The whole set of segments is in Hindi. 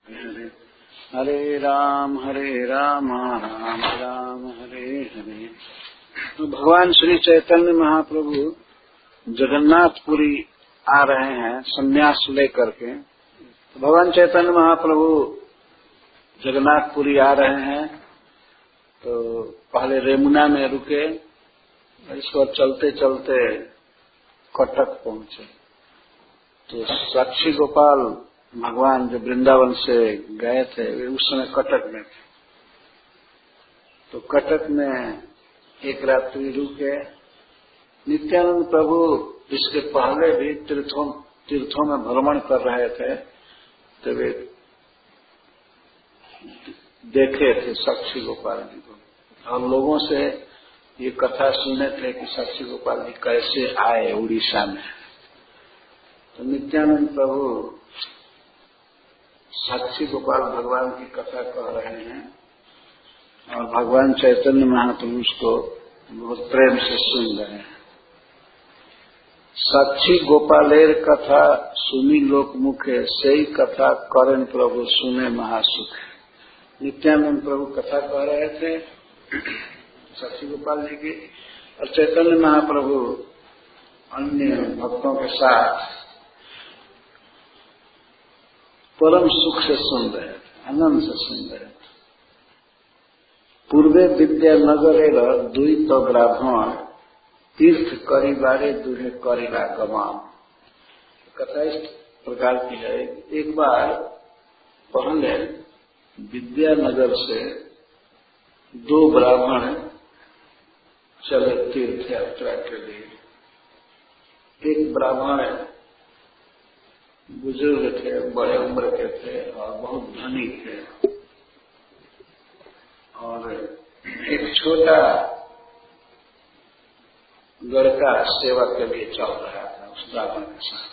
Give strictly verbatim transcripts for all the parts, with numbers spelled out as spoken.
हरे राम हरे राम राम राम हरे हरे। तो भगवान श्री चैतन्य महाप्रभु जगन्नाथपुरी आ रहे हैं संन्यास लेकर के। तो भगवान चैतन्य महाप्रभु जगन्नाथपुरी आ रहे हैं तो पहले रेमुना में रुके, इसको चलते चलते कटक पहुंचे। तो साक्षी गोपाल भगवान जो वृंदावन से गए थे वे उस समय कटक में थे। तो कटक में एक रात्रि रुके। नित्यानंद प्रभु इसके पहले भी तीर्थों तीर्थों में भ्रमण कर रहे थे तो वे देखे थे साक्षी गोपाल जी को और लोगों से ये कथा सुने थे कि साक्षी गोपाल जी कैसे आए उड़ीसा में। तो नित्यानंद प्रभु साक्षी गोपाल भगवान की कथा कह रहे हैं और भगवान चैतन्य महाप्रभु उसको बहुत प्रेम से सुन रहे हैं। साक्षी गोपालेर कथा सुनी लोक मुखे, सही कथा करण प्रभु सुने महासुख। नित्यानंद प्रभु कथा कह रहे थे साक्षी गोपाल जी की और चैतन्य महाप्रभु अन्य भक्तों के साथ परम सुख से सुन रहे थे, आनंद से सुन रहे थे। पूर्वे विद्यानगर द्वैत ब्राह्मण तीर्थ करिबारे दुहे करिला गमान। कथा इस प्रकार की है। एक बार पहले विद्यानगर से दो ब्राह्मण चले तीर्थ यात्रा के लिए। एक ब्राह्मण बुजुर्ग थे, बड़े उम्र के थे और बहुत धनी थे और एक छोटा लड़का सेवा के लिए चल रहा था उस ब्राह्मण के साथ।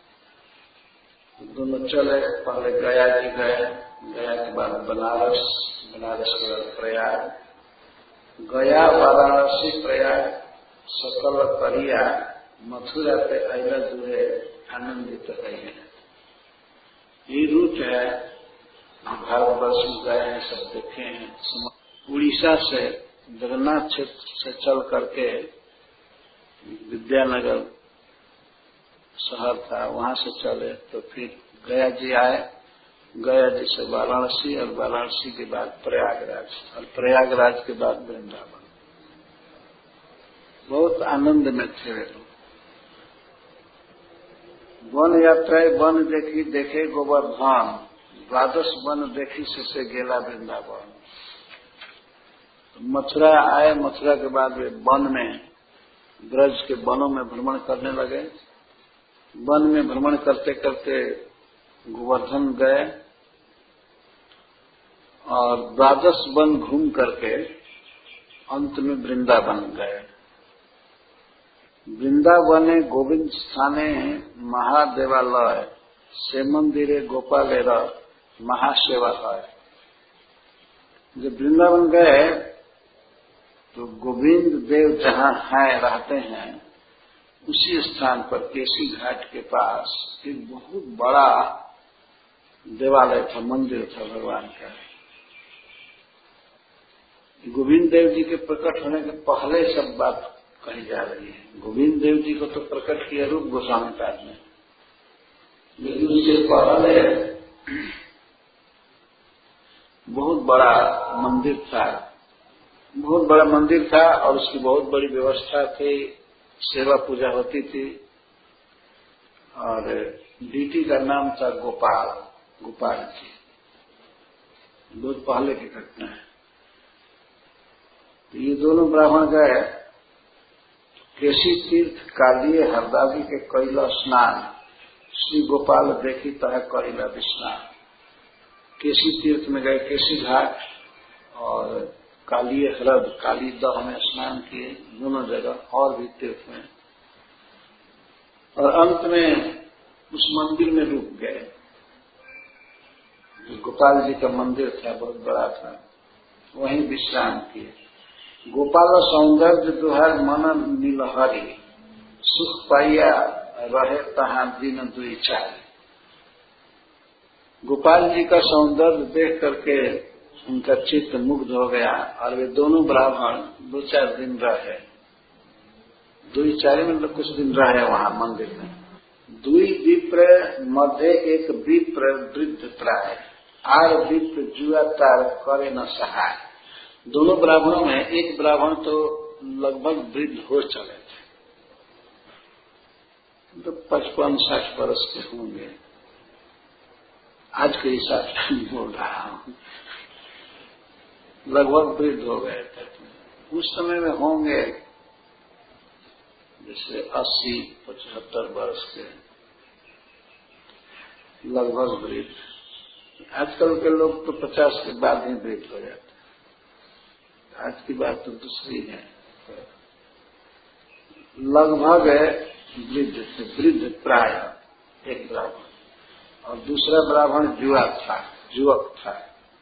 दोनों चले, पहले गया जी गए, गया के बाद बनारस, बनारस के बाद प्रयाग, गया वाराणसी प्रयाग सकल करिया मथुरा पे अला दुहे आनंदित रहे। ये रूट है, भारतवर्ष में गए हैं, सब देखे हैं। उड़ीसा से जगन्नाथ क्षेत्र से चल करके विद्यानगर शहर था, वहां से चले तो फिर गया जी आए, गया जी से वाराणसी और वाराणसी के बाद प्रयागराज और प्रयागराज के बाद वृंदावन। बहुत आनंद में थे वे लोग। वन यात्राएं वन देखी देखे गोवर्धन, द्वादश वन देखी से गेला वृंदावन। मथुरा आए, मथुरा के बाद वे वन में ब्रज के वनों में भ्रमण करने लगे। वन में भ्रमण करते करते गोवर्धन गए और द्वादश वन घूम करके अंत में वृंदावन गए। वृंदावने गोविंद स्थाने महादेवालय से मंदिरे गोपालेर महासेवा है। जब वृंदावन गए तो गोविंद देव जहां हैं रहते हैं उसी स्थान पर केसी घाट के पास एक बहुत बड़ा देवालय था, मंदिर था भगवान का। गोविंद देव जी के प्रकट होने के पहले सब बात कही जा रही है। गोविंद देव जी को तो प्रकट किया रूप गोस्वामी पाद में, लेकिन उससे पहले बहुत बड़ा मंदिर था, बहुत बड़ा मंदिर था और उसकी बहुत बड़ी व्यवस्था थी, सेवा पूजा होती थी और डीटी का नाम था गोपाल, गोपाल जी। बहुत पहले की घटना है। तो ये दोनों ब्राह्मण गए केसी तीर्थ कालिए हरदादी के कैला स्नान, श्री गोपाल देखी तह करिला विस्नान। केसी तीर्थ में गए, केसी घाट और कालिए हृद, काली दह में स्नान किए, दोनों जगह और भी तीर्थ में। और अंत में उस मंदिर में रुक गए। जो गोपाल जी का मंदिर था बहुत बड़ा था, वहीं विश्राम किए। गोपाल सौंदर्य दुहार मन नीलहरी, सुख पाइया रहे तहां दिन दुई चार। गोपाल जी का सौंदर्य देख करके उनका चित्त मुग्ध हो गया और वे दोनों ब्राह्मण दो चार दिन रहे। दो चार मतलब कुछ दिन रहे वहां मंदिर में। दुई विप्र मध्य एक विप्र वृद्ध प्राय, आर विप्र जुआ तार करे न सहाय। दोनों ब्राह्मणों में एक ब्राह्मण तो लगभग वृद्ध हो चले थे, तो पचपन साठ वर्ष के होंगे, आज के हिसाब से बोल रहा हूं, लगभग वृद्ध हो गए थे। उस समय में होंगे जैसे अस्सी पचहत्तर वर्ष के, लगभग वृद्ध। आजकल के लोग तो पचास के बाद ही वृद्ध हो जाते हैं, आज की बात तो दूसरी है। लगभग वृद्ध थे, वृद्ध प्राय एक ब्राह्मण, और दूसरा ब्राह्मण जुआ था, युवक था,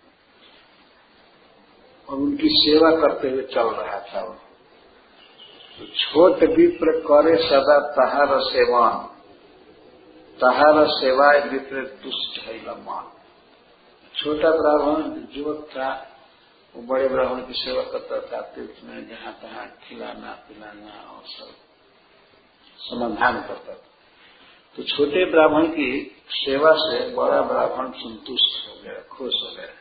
और उनकी सेवा करते हुए चल रहा था वो। तो छोट विप्र करे सदा तहार सेवन, तहार सेवाए विप्र तुष्ट है लम्मान। छोटा ब्राह्मण युवक था, वो बड़े ब्राह्मण की सेवा करता था, तीर्थ में जहां तहां खिलाना पिलाना और सब समाधान करता था। तो छोटे ब्राह्मण की सेवा से बड़ा ब्राह्मण संतुष्ट हो गया, खुश हो गया।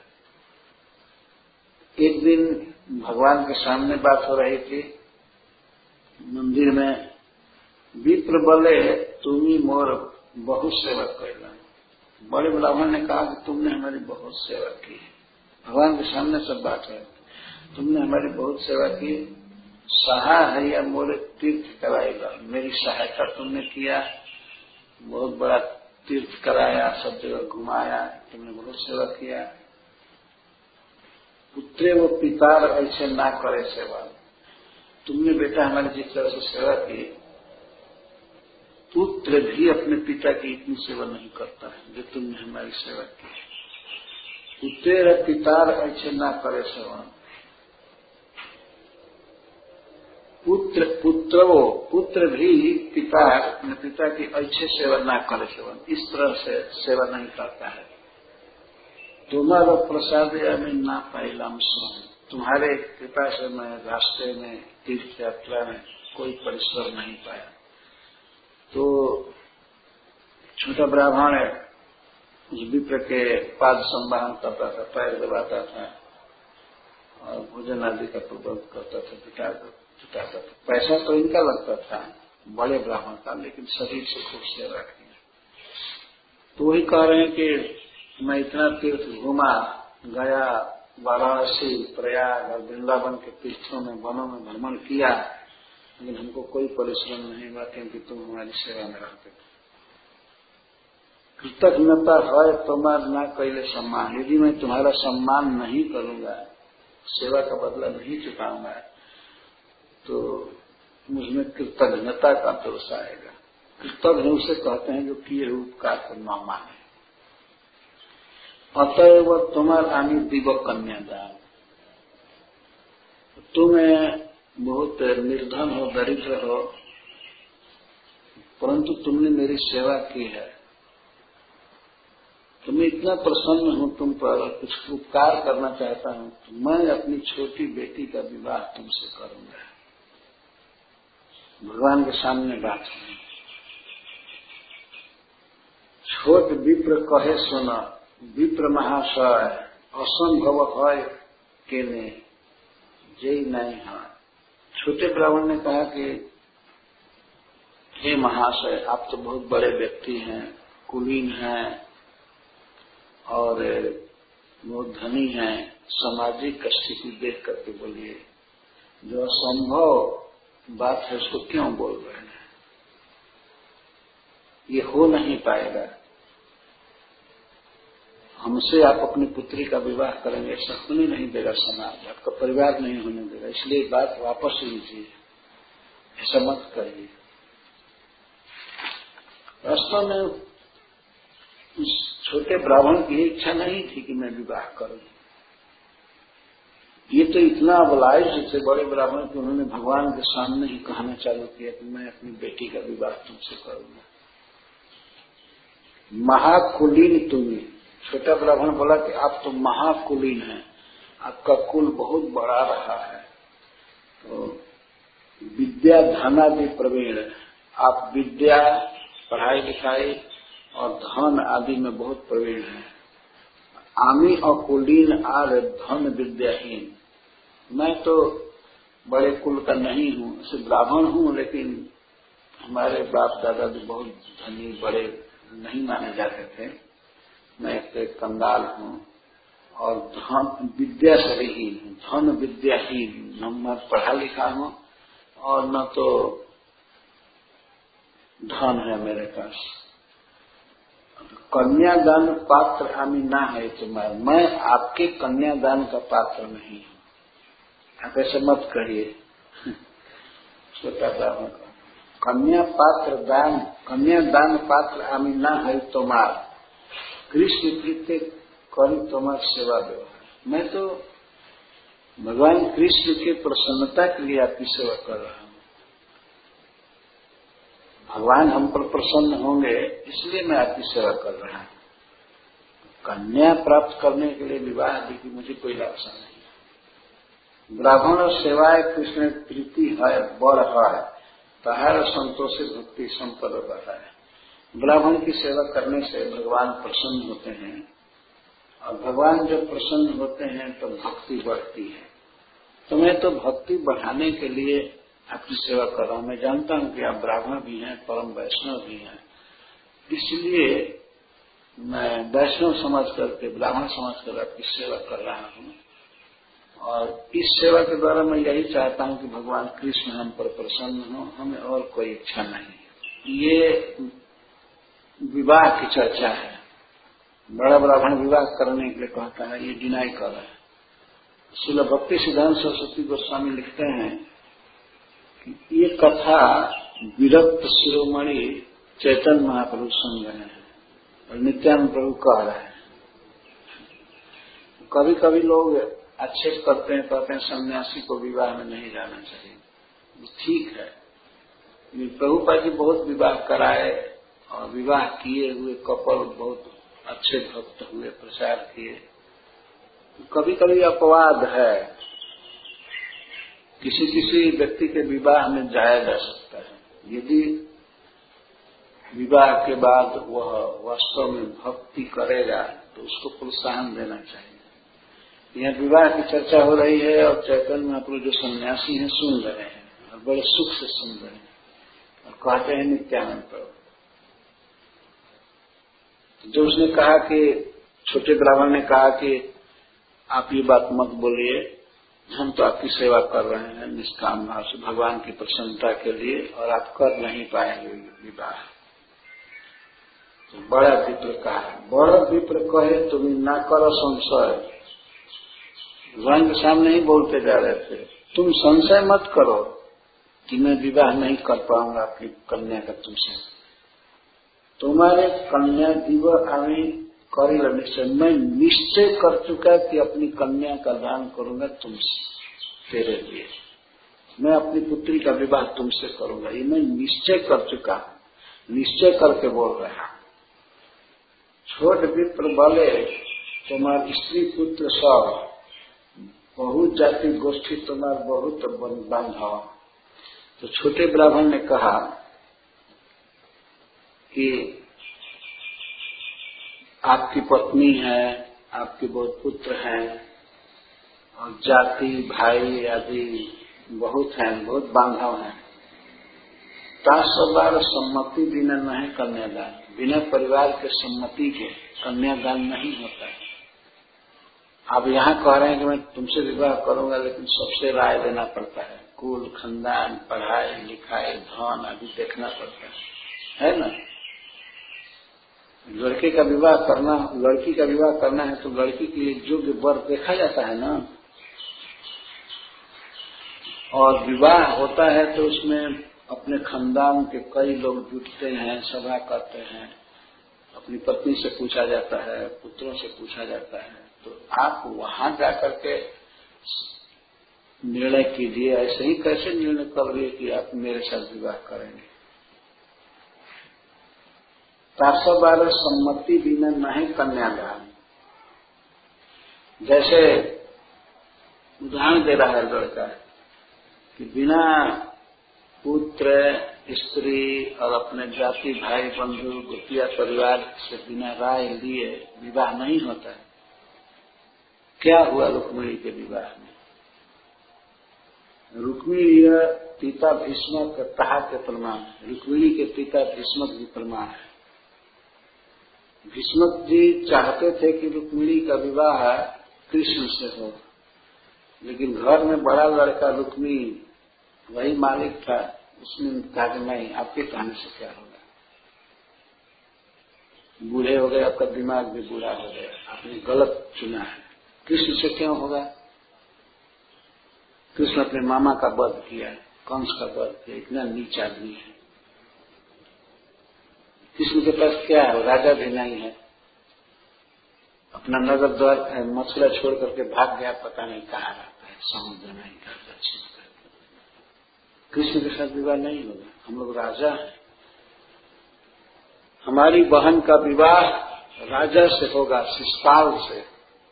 एक दिन भगवान के सामने बात हो रही थी मंदिर में, विप्र बोले तुम्ही मोर बहुत सेवा कैला। बड़े ब्राह्मण ने कहा कि तुमने हमारी बहुत सेवा की। भगवान के सामने सब बात है, तुमने हमारी बहुत सेवा की, सहा है या मोरे तीर्थ कराएगा, मेरी सहायता तुमने किया, बहुत बड़ा तीर्थ कराया, सब जगह घुमाया, तुमने बहुत सेवा किया। पुत्रे वो पितार ऐसे ना करे सेवा, तुमने बेटा हमारी जिस तरह से सेवा की, पुत्र भी अपने पिता की इतनी सेवा नहीं करता है जो तुमने हमारी सेवा की। पुत्र पितार ऐसे ना करे सेवा, पुत्र पुत्र वो पुत्र भी पिता अपने पिता की अच्छे सेवा ना करे सेवन, इस तरह से सेवा नहीं करता है। तुम्हारा प्रसाद मैं ना पाइलाम स्वयं, तुम्हारे कृपा से मैं रास्ते में तीर्थ यात्रा में कोई परिश्रम नहीं पाया। तो छोटा ब्राह्मण उस विप्र के पाद संवाहन करता था, पैर दबाता था और भोजन आदि का प्रबंध करता था, जुटाता था। पैसा तो इनका लगता था बड़े ब्राह्मण का, लेकिन शरीर से खूब सेवा की। तो वही कह रहे हैं कि मैं इतना तीर्थ घूमा, गया वाराणसी प्रयाग और वृंदावन के तीर्थों में वनों में भ्रमण किया, लेकिन हमको कोई परिश्रम नहीं हुआ क्योंकि तुम हमारी सेवा में रहते थे। कृतज्ञता है तुम्हारा ना कैले सम्मान, यदि मैं तुम्हारा सम्मान नहीं करूंगा, सेवा का बदला नहीं चुकाऊंगा, तो मुझमें कृतज्ञता का दोष आएगा। कृतज्ञ उसे कहते हैं जो किए हुए उपकार को न माने। अतएव तुम्हारा आनी दिवक कन्यादान, तुम्हें बहुत निर्धन हो, दरिद्र हो, परंतु तुमने मेरी सेवा की है, तो मैं इतना प्रसन्न हूं तुम पर, कुछ उपकार करना चाहता हूं, तो मैं अपनी छोटी बेटी का विवाह तुमसे करूंगा। भगवान के सामने बात हुई। छोट विप्र कहे सुना, विप्र महाशय असंभव है के ने जय नहीं है। छोटे ब्राह्मण ने कहा कि हे महाशय, आप तो बहुत बड़े व्यक्ति हैं, कुलीन हैं और बहुत धनी हैं, सामाजिक स्थिति देख करके बोलिए, जो असंभव बात है उसको क्यों बोल रहे हैं, ये हो नहीं पाएगा। हमसे आप अपनी पुत्री का विवाह करेंगे, ऐसा होने नहीं देगा समाज, आपका परिवार नहीं होने देगा, इसलिए बात वापस लीजिए, ऐसा मत करिए। वास्तव में उस छोटे ब्राह्मण की इच्छा नहीं थी कि मैं विवाह करूं। ये तो इतना अबलाइज थे बड़े ब्राह्मण कि उन्होंने भगवान के सामने ही कहना चालू किया कि मैं अपनी बेटी का विवाह तुमसे करूंगा। महाकुलीन तुम्हें, छोटा ब्राह्मण बोला कि आप तो महाकुलीन हैं, आपका कुल बहुत बड़ा रहा है, तो विद्या धनादि प्रवीण, आप विद्या पढ़ाई लिखाई और धन आदि में बहुत प्रवीण हैं। आमी और कुलीन आर धन विद्याहीन, मैं तो बड़े कुल का नहीं हूँ, सिर्फ ब्राह्मण हूँ, लेकिन हमारे बाप दादा भी बहुत धनी बड़े नहीं माने जाते थे। मैं एक कंगाल हूँ और धन विद्या से रहीन हूँ, धन विद्याहीन, न मैं पढ़ा लिखा हूँ और न तो धन है मेरे पास। कन्यादान पात्र आमी ना है तो मैं मैं आपके कन्यादान का पात्र नहीं हूँ, आप ऐसे मत कहिए। छोटा ब्राह्मण का कन्या पात्र दान कन्यादान पात्र आमी ना है तुम्हार, कृष्ण प्रीति करी तुम्हार सेवा व्यवहार। मैं तो भगवान कृष्ण के प्रसन्नता के लिए आपकी सेवा कर रहा हूँ। भगवान हम पर प्रसन्न होंगे इसलिए मैं आपकी सेवा कर रहा हूँ। कन्या प्राप्त करने के लिए विवाह आदि की मुझे कोई लालसा नहीं। ब्राह्मण सेवाए कृष्ण प्रीति है बड़ है, तहार संतोषी भक्ति संपद बढ़ा है। ब्राह्मण की सेवा करने से भगवान प्रसन्न होते हैं और भगवान जब प्रसन्न होते हैं तो भक्ति बढ़ती है। तो मैं तो भक्ति बढ़ाने के लिए आपकी सेवा कर रहा हूँ। मैं जानता हूँ कि आप ब्राह्मण भी हैं, परम वैष्णव भी हैं, इसलिए मैं वैष्णव समझ करके ब्राह्मण समझ कर आपकी सेवा कर रहा हूँ। और इस सेवा के द्वारा मैं यही चाहता हूँ कि भगवान कृष्ण हम पर प्रसन्न हो, हमें और कोई इच्छा नहीं। ये विवाह की चर्चा है। बड़ा ब्राह्मण विवाह करने के लिए कहता है, ये डिनाई कर रहा है। श्रील भक्ति सिद्धांत सरस्वती गोस्वामी लिखते हैं कि ये कथा विरक्त शिरोमणि चैतन्य महाप्रभु सुन रहे हैं और नित्यानंद प्रभु कह रहे हैं। कभी कभी लोग आक्षेप करते हैं, कहते हैं सन्यासी को विवाह में नहीं जाना चाहिए। ठीक है, प्रभुपाद जी बहुत विवाह कराए और विवाह किए हुए कपल बहुत अच्छे भक्त हुए, प्रचार किए। कभी कभी अपवाद है, किसी किसी व्यक्ति के विवाह में जाया जा सकता है यदि विवाह के बाद वह वास्तव में भक्ति करेगा तो उसको प्रोत्साहन देना चाहिए। यहाँ विवाह की चर्चा हो रही है और चैतन्य महाप्रभु जो सन्यासी हैं सुन रहे हैं और बड़े सुख से सुन रहे हैं और कहते हैं नित्यानंद प्रभु। जो उसने कहा कि छोटे ब्राह्मण ने कहा कि आप ये बात मत बोलिए, हम तो आपकी सेवा कर रहे हैं निष्काम भाव से भगवान की प्रसन्नता के लिए और आप कर नहीं पाएंगे विवाह। तो बड़ा विप्र कहा, बड़ा विप्र कहे तुम ना करो संशय। भगवान के सामने ही बोलते जा रहे थे, तुम संशय मत करो कि मैं विवाह नहीं कर पाऊंगा आपकी कन्या का तुमसे। तुम्हारे कन्या दिव आमी करी निश्चय, मैं निश्चय कर चुका कि अपनी कन्या का दान करूंगा तुमसे, तेरे लिए मैं अपनी पुत्री का विवाह तुमसे करूंगा, ये मैं निश्चय कर चुका हूं, निश्चय करके बोल रहा हूं। छोट विप्र बोले तुम्हारे स्त्री पुत्र सब, बहुत जाति गोष्ठी तुम्हार बहुत बांधा। तो छोटे ब्राह्मण ने कहा कि आपकी पत्नी है, आपके बहुत पुत्र हैं और जाति भाई आदि बहुत हैं, बहुत बांधव हैं। तासबार सम्मति बिना नहीं कन्यादान, बिना परिवार के सम्मति के कन्यादान नहीं होता है। आप यहाँ कह रहे हैं कि मैं तुमसे विवाह करूंगा, लेकिन सबसे राय देना पड़ता है, कुल खानदान पढ़ाई लिखाई धन आदि देखना पड़ता है, है ना। लड़के का विवाह करना लड़की का विवाह करना है तो लड़की के लिए योग्य वर देखा जाता है ना। और विवाह होता है तो उसमें अपने खानदान के कई लोग जुटते हैं, सभा करते हैं, अपनी पत्नी से पूछा जाता है, पुत्रों से पूछा जाता है। तो आप वहां जाकर के निर्णय कीजिए। ऐसे ही कैसे निर्णय कर लिए कि आप मेरे साथ विवाह करेंगे। तासबार सम्मति बिना नहीं कन्यादान, जैसे उदाहरण दे रहा है लड़का कि बिना पुत्र स्त्री और अपने जाति भाई बंधु गोतिया परिवार से बिना राय लिए विवाह नहीं होता है। क्या हुआ रुक्मिणी के विवाह में? रुक्मिणी पिता भीष्म का कहा के प्रमाण है, रुक्मिणी के पिता भीष्मक भी प्रमाण है। भीष्मक जी चाहते थे कि रुक्मिणी का विवाह कृष्ण से हो, लेकिन घर में बड़ा लड़का रुक्मिणी वही मालिक था, उसने कहा कि नहीं, आपके कहने से क्या होगा, बूढ़े हो गए, आपका दिमाग भी बूढ़ा हो गया, आपने गलत चुना है, कृष्ण से क्यों होगा। कृष्ण अपने मामा का वध किया, कंस का वध किया, इतना नीच आदमी है। कृष्ण के पास क्या है, राजा भी नहीं है, अपना नगर द्वार मथुरा छोड़ करके भाग गया, पता नहीं कहाँ रहता है, समुद्र नहीं करता, दक्षिण करता। कृष्ण के साथ विवाह नहीं होगा, हम लोग राजा हैं। हमारी बहन का विवाह राजा से होगा, शिशुपाल से।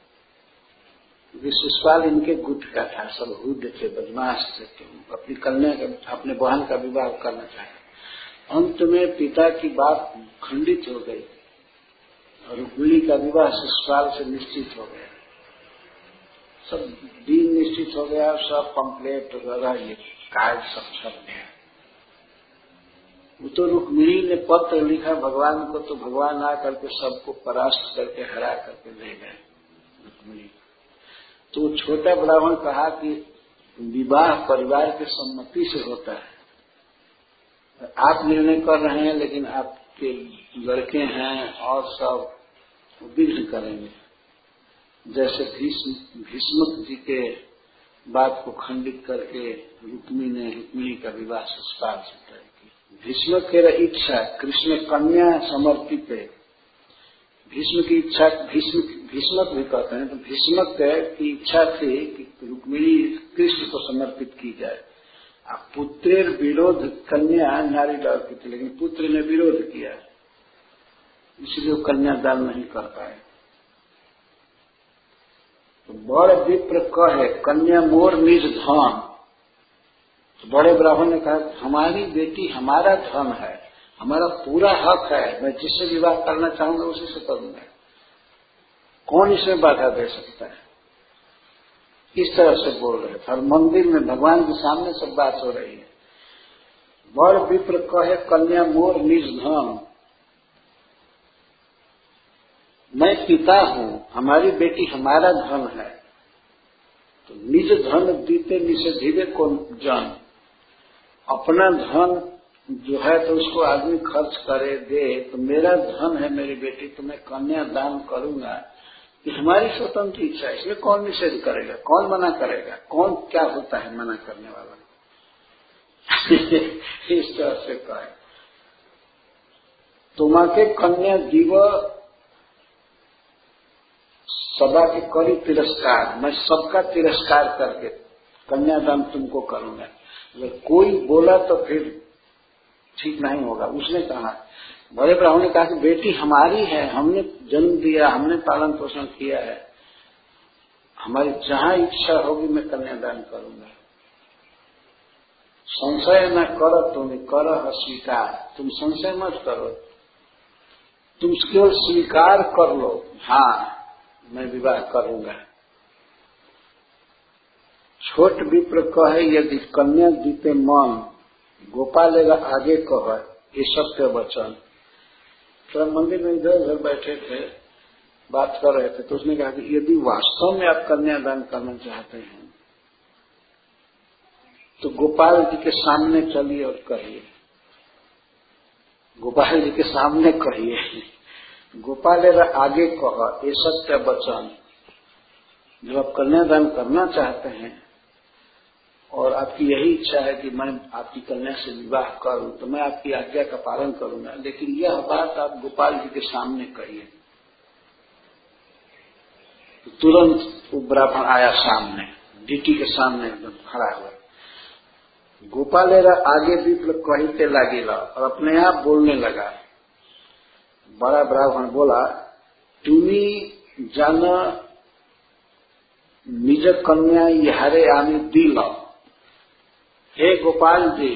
शिशुपाल इनके गुट का था, सब हुड थे, बदमाश थे, तो अपनी कन्या का, अपने बहन का विवाह करना चाहे। अंत में पिता की बात खंडित हो गई और रुक्मिणी का विवाह शिशुपाल से निश्चित हो गया, सब दिन निश्चित हो गया, सब पंपलेट वगैरह ये कार्ड सब छप गया। वो तो रुक्मिणी ने पत्र लिखा भगवान को, तो भगवान आ करके सबको परास्त करके हरा करके ले गए रुक्मिणी। तो छोटा ब्राह्मण कहा कि विवाह परिवार के सम्मति से होता है, आप निर्णय कर रहे हैं, लेकिन आपके लड़के हैं और सब विघ्न करेंगे। जैसे भीष्म भीष्मक जी के बात को खंडित करके रुक्मिणी ने रुक्मिणी का विवाह शिशुपाल से तय किया। भीष्मक की इच्छा, कृष्ण कन्या समर्पित है, भीष्म की इच्छा, भीष्म भीष्मक भी कहते हैं, तो भीष्मक की इच्छा थी कि रुक्मिणी कृष्ण को समर्पित की जाए। अब पुत्रेर विरोध कन्या नारी लड़की थी, लेकिन पुत्र ने विरोध किया, इसलिए वो कन्यादान नहीं कर पाए। तो बड़ विप्र कहे कन्या मोर निज धन, तो बड़े ब्राह्मण ने कहा हमारी बेटी हमारा धन है, हमारा पूरा हक है, मैं जिससे विवाह करना चाहूंगा उसी से करूंगा, कौन इसमें बाधा दे सकता है। इस तरह से बोल रहे थे और मंदिर में भगवान के सामने सब बात हो रही है। बड़ विप्र कहे कन्या मोर निज धन, मैं पिता हूं, हमारी बेटी हमारा धन है, तो निज धन दीते निषेधिवे को जन, अपना धन जो है तो उसको आदमी खर्च करे दे, तो मेरा धन है मेरी बेटी, तो मैं कन्या दान करूंगा, ये हमारी स्वतंत्र इच्छा है, इसमें कौन निषेध करेगा, कौन मना करेगा, कौन क्या होता है मना करने वाला। इस तरह से कहे तुम्हाके कन्या दीव सदा के करी तिरस्कार, मैं सबका तिरस्कार करके कन्यादान तुमको करूंगा। अगर कोई बोला तो फिर ठीक नहीं होगा। उसने कहा, बड़े ब्राह्मण ने कहा कि बेटी हमारी है, हमने जन्म दिया, हमने पालन पोषण किया है, हमारी जहां इच्छा होगी मैं कन्यादान करूंगा। संशय न करो तुम, कर अस्वीकार, तुम संशय मत करो, तुम केवल स्वीकार कर लो, हाँ मैं विवाह करूंगा। छोट विप्र कहे यदि कन्या दीते मन, गोपालेगा आगे कह ये सत्य वचन। तो मंदिर में इधर उधर बैठे थे, बात कर रहे थे, तो उसने कहा कि यदि वास्तव में आप कन्यादान करना चाहते हैं तो गोपाल जी के सामने चलिए और कहिए, गोपाल जी के सामने कहिए, गोपालेगा आगे कह ये सत्य वचन। जब आप कन्यादान करना चाहते हैं और आपकी यही इच्छा है कि मैं आपकी कन्या से विवाह करूं, तो मैं आपकी आज्ञा का पालन करूंगा, लेकिन यह बात आप गोपाल जी के सामने कहिए। तो तुरंत वो ब्राह्मण आया सामने, डीटी के सामने एकदम खड़ा हुआ। गोपालेरा आगे विप्र कहते लागेला और अपने आप बोलने लगा। बड़ा ब्राह्मण बोला, तुम्ही जान निज कन्या इहारे आमी दिल। हे गोपाल जी,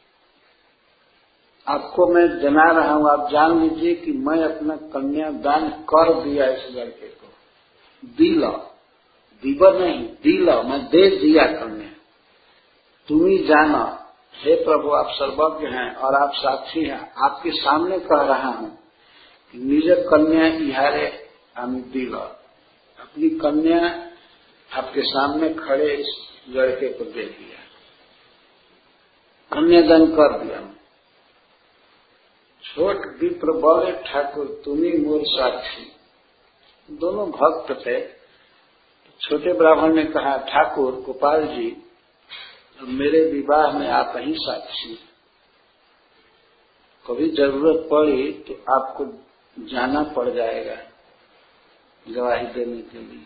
आपको मैं जना रहा हूं, आप जान लीजिए कि मैं अपना कन्या दान कर दिया इस लड़के को। दिल, दीवर नहीं, दिल, मैं दे दिया कन्या। तुम ही जाना। हे प्रभु, आप सर्वज्ञ हैं और आप साक्षी हैं। आपके सामने कह रहा हूं कि निज कन्या इहारे आमी दिल, अपनी कन्या आपके सामने खड़े इस लड़के को दे दिया, कन्यादान कर दिया। छोट विप्र बोले ठाकुर तुम्ही मोर साक्षी। दोनों भक्त थे। छोटे ब्राह्मण ने कहा ठाकुर गोपाल जी, मेरे विवाह में आप ही साक्षी, कभी जरूरत पड़ी तो आपको जाना पड़ जाएगा गवाही देने के लिए।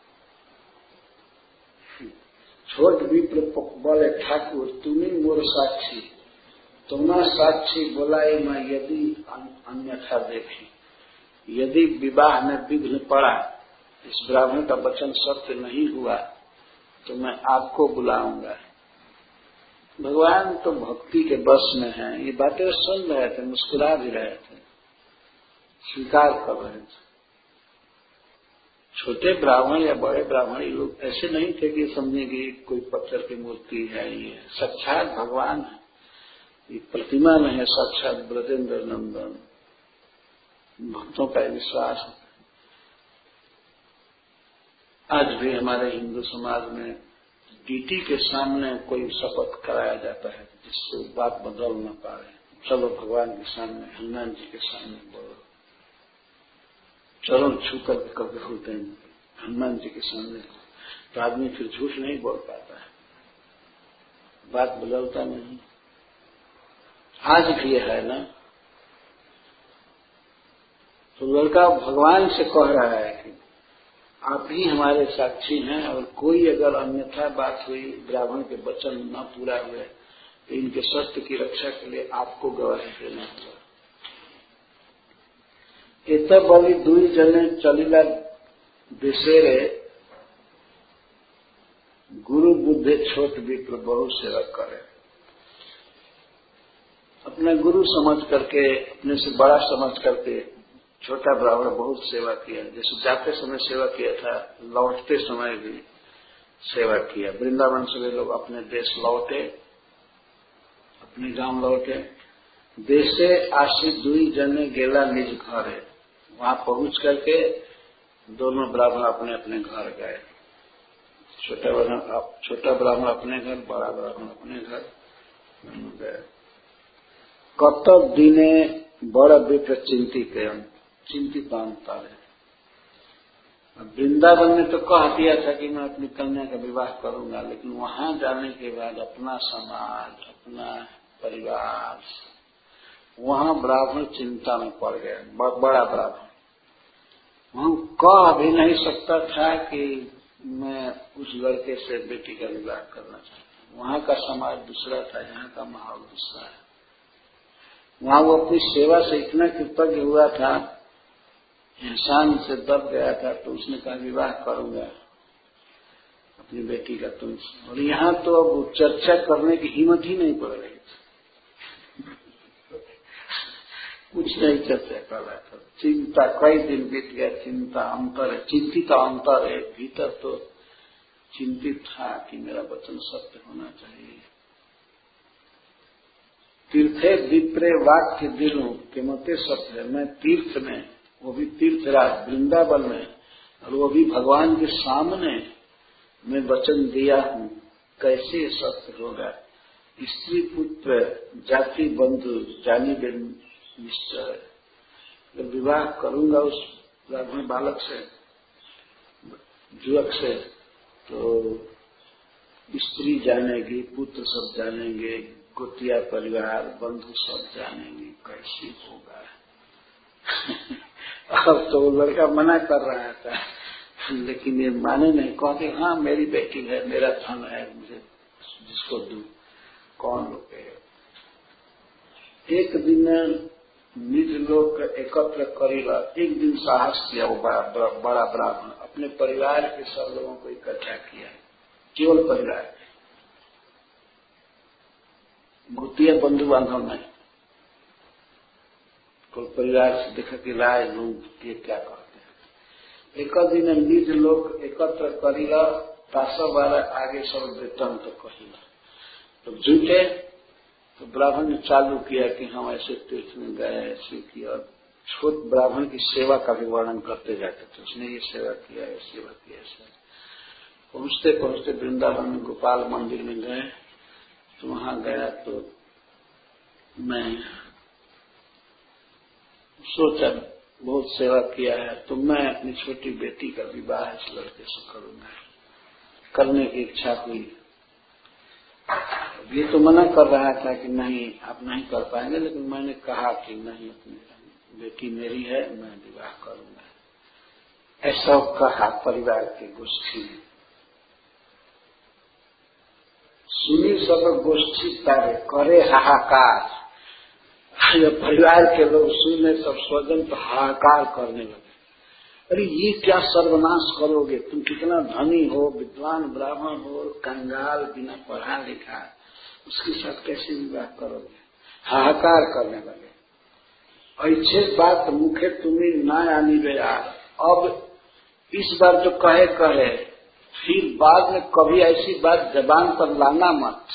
छोट विप्र बोले ठाकुर तुम्ही मोर साक्षी, तुम्हारा साक्षी बोलाए मैं यदि अन्यथा देखी। यदि विवाह में विघ्न पड़ा, इस ब्राह्मण का वचन सत्य नहीं हुआ, तो मैं आपको बुलाऊंगा। भगवान तो भक्ति के बस में हैं। ये बातें सुन रहे थे, मुस्कुरा भी रहे थे, स्वीकार कर रहे थे। छोटे ब्राह्मण या बड़े ब्राह्मण ये लोग ऐसे नहीं थे कि समझे कि कोई पत्थर की मूर्ति है, ये साक्षात भगवान है, ये प्रतिमा में है साक्षात ब्रजेंद्र नंदन। भक्तों का विश्वास है। आज भी हमारे हिंदू समाज में डीटी के सामने कोई शपथ कराया जाता है जिससे बात बदल न पाए। चलो भगवान के सामने, हनुमान जी के सामने बोलो, चरण छू कर कभी बोलते हैं हनुमान जी के सामने, तो आदमी फिर झूठ नहीं बोल पाता है, बात बदलता नहीं। आज भी है ना। तो लड़का भगवान से कह रहा है कि आप ही हमारे साक्षी हैं, और कोई अगर अन्यथा बात हुई, ब्राह्मण के वचन न पूरा हुए, तो इनके सत्य की रक्षा के लिए आपको गवाही देना होगा। एत बलि दुई जने चलिला देशेरे, गुरु बुद्धे छोट विप्र बहु सेवा करे। अपने गुरु समझ करके, अपने से बड़ा समझ करके छोटा ब्राह्मण बहुत सेवा किया। जैसे जाते समय सेवा किया था, लौटते समय भी सेवा किया। वृंदावन से वे लोग अपने देश लौटे, अपने गांव लौटे। देशे आशी दुई जने गेला निज घर है, वहां पहुंच करके दोनों ब्राह्मण अपने अपने घर गए। छोटा ब्राह्मण छोटा ब्राह्मण अपने घर, बड़ा ब्राह्मण अपने घर गए। कत दिने बड़ विप्र चिंतित चिंतित अंता है। वृंदावन में तो कह दिया था कि मैं अपनी कन्या का विवाह करूंगा, लेकिन वहां जाने के बाद अपना समाज, अपना परिवार, वहां ब्राह्मण चिंता में पड़ गए। बड़ा ब्राह्मण वहां कह भी नहीं सकता था कि मैं उस लड़के से बेटी का विवाह करना चाहता हूं। वहां का समाज दूसरा था, यहाँ का माहौल दूसरा है। वहां वो अपनी सेवा से इतना कृतज्ञ हुआ था, एहसान से दब गया था, तो उसने कहा विवाह करूंगा अपनी बेटी का तुमसे। और यहाँ तो अब चर्चा करने की हिम्मत ही नहीं पड़ रही थी। कुछ नहीं चर्चा कर रहा था। चिंता, कई दिन बीत गया, चिंता अंतर है, चिंतित अंतर है। भीतर तो चिंतित था कि मेरा वचन सत्य होना चाहिए। तीर्थे विप्रे वाक्य दिलूं के मते सत्य है। मैं तीर्थ में, वो भी तीर्थराज वृंदावन में, और वो भी भगवान के सामने मैं वचन दिया हूं, कैसे सत्य होगा। स्त्री पुत्र जाति बंधु जानी बिन निश्चय। जब विवाह करूंगा उस ब्राह्मण बालक से, युवक से, तो स्त्री जानेगी, पुत्र सब जानेंगे, गोतिया परिवार बंधु सब जानेंगे, कैसे होगा। अब तो वो लड़का मना कर रहा था, लेकिन ये माने नहीं। कहते हाँ मेरी बेटी है, मेरा धन है, मुझे जिसको दूं, कौन रोकेगा। एक दिन निज लोग एकत्र करेगा। एक दिन साहस किया वो बड़ा, बड़ा ब्राह्मण, अपने परिवार के सब लोगों को इकट्ठा किया, केवल परिवार, भूतिया बंधु बांधव नहीं, तो परिवार से देखा कि राय लोग ये क्या करते हैं। एक दिन निज लोग एकत्र करेगा, तासा वाला आगे सब वेतन तो कहिला, तो जुटे। तो ब्राह्मण ने चालू किया कि हम ऐसे तीर्थ में गए, ऐसे किया, और छोट ब्राह्मण की सेवा का भी वर्णन करते जाते थे। उसने ये सेवा किया, ये सेवा किया, ऐसा। पहुंचते पहुंचते वृंदावन में गोपाल मंदिर में गए, तो वहां गया तो मैं सोचा बहुत सेवा किया है, तो मैं अपनी छोटी बेटी का विवाह इस लड़के से करूंगा, करने की इच्छा हुई। ये तो मना कर रहा था कि नहीं आप नहीं कर पाएंगे, लेकिन मैंने कहा कि नहीं, अपनी बेटी मेरी है, मैं विवाह करूंगा। ऐसा कहा परिवार की गोष्ठी में। सुनी सब गोष्ठी तारे करे हाहाकार। जब परिवार के लोग सुने सब स्वजन तो हाहाकार करने लगे, अरे ये क्या सर्वनाश करोगे, तुम कितना धनी हो, विद्वान ब्राह्मण हो, कंगाल बिना पढ़ा लिखा, उसके साथ कैसे विवाह करोगे, हाहाकार करने लगे। ऐसे बात मुखे तुम्हें ना आनी बे यार। अब इस बार तो कहे कहे, फिर बाद में कभी ऐसी बात जबान पर लाना मत।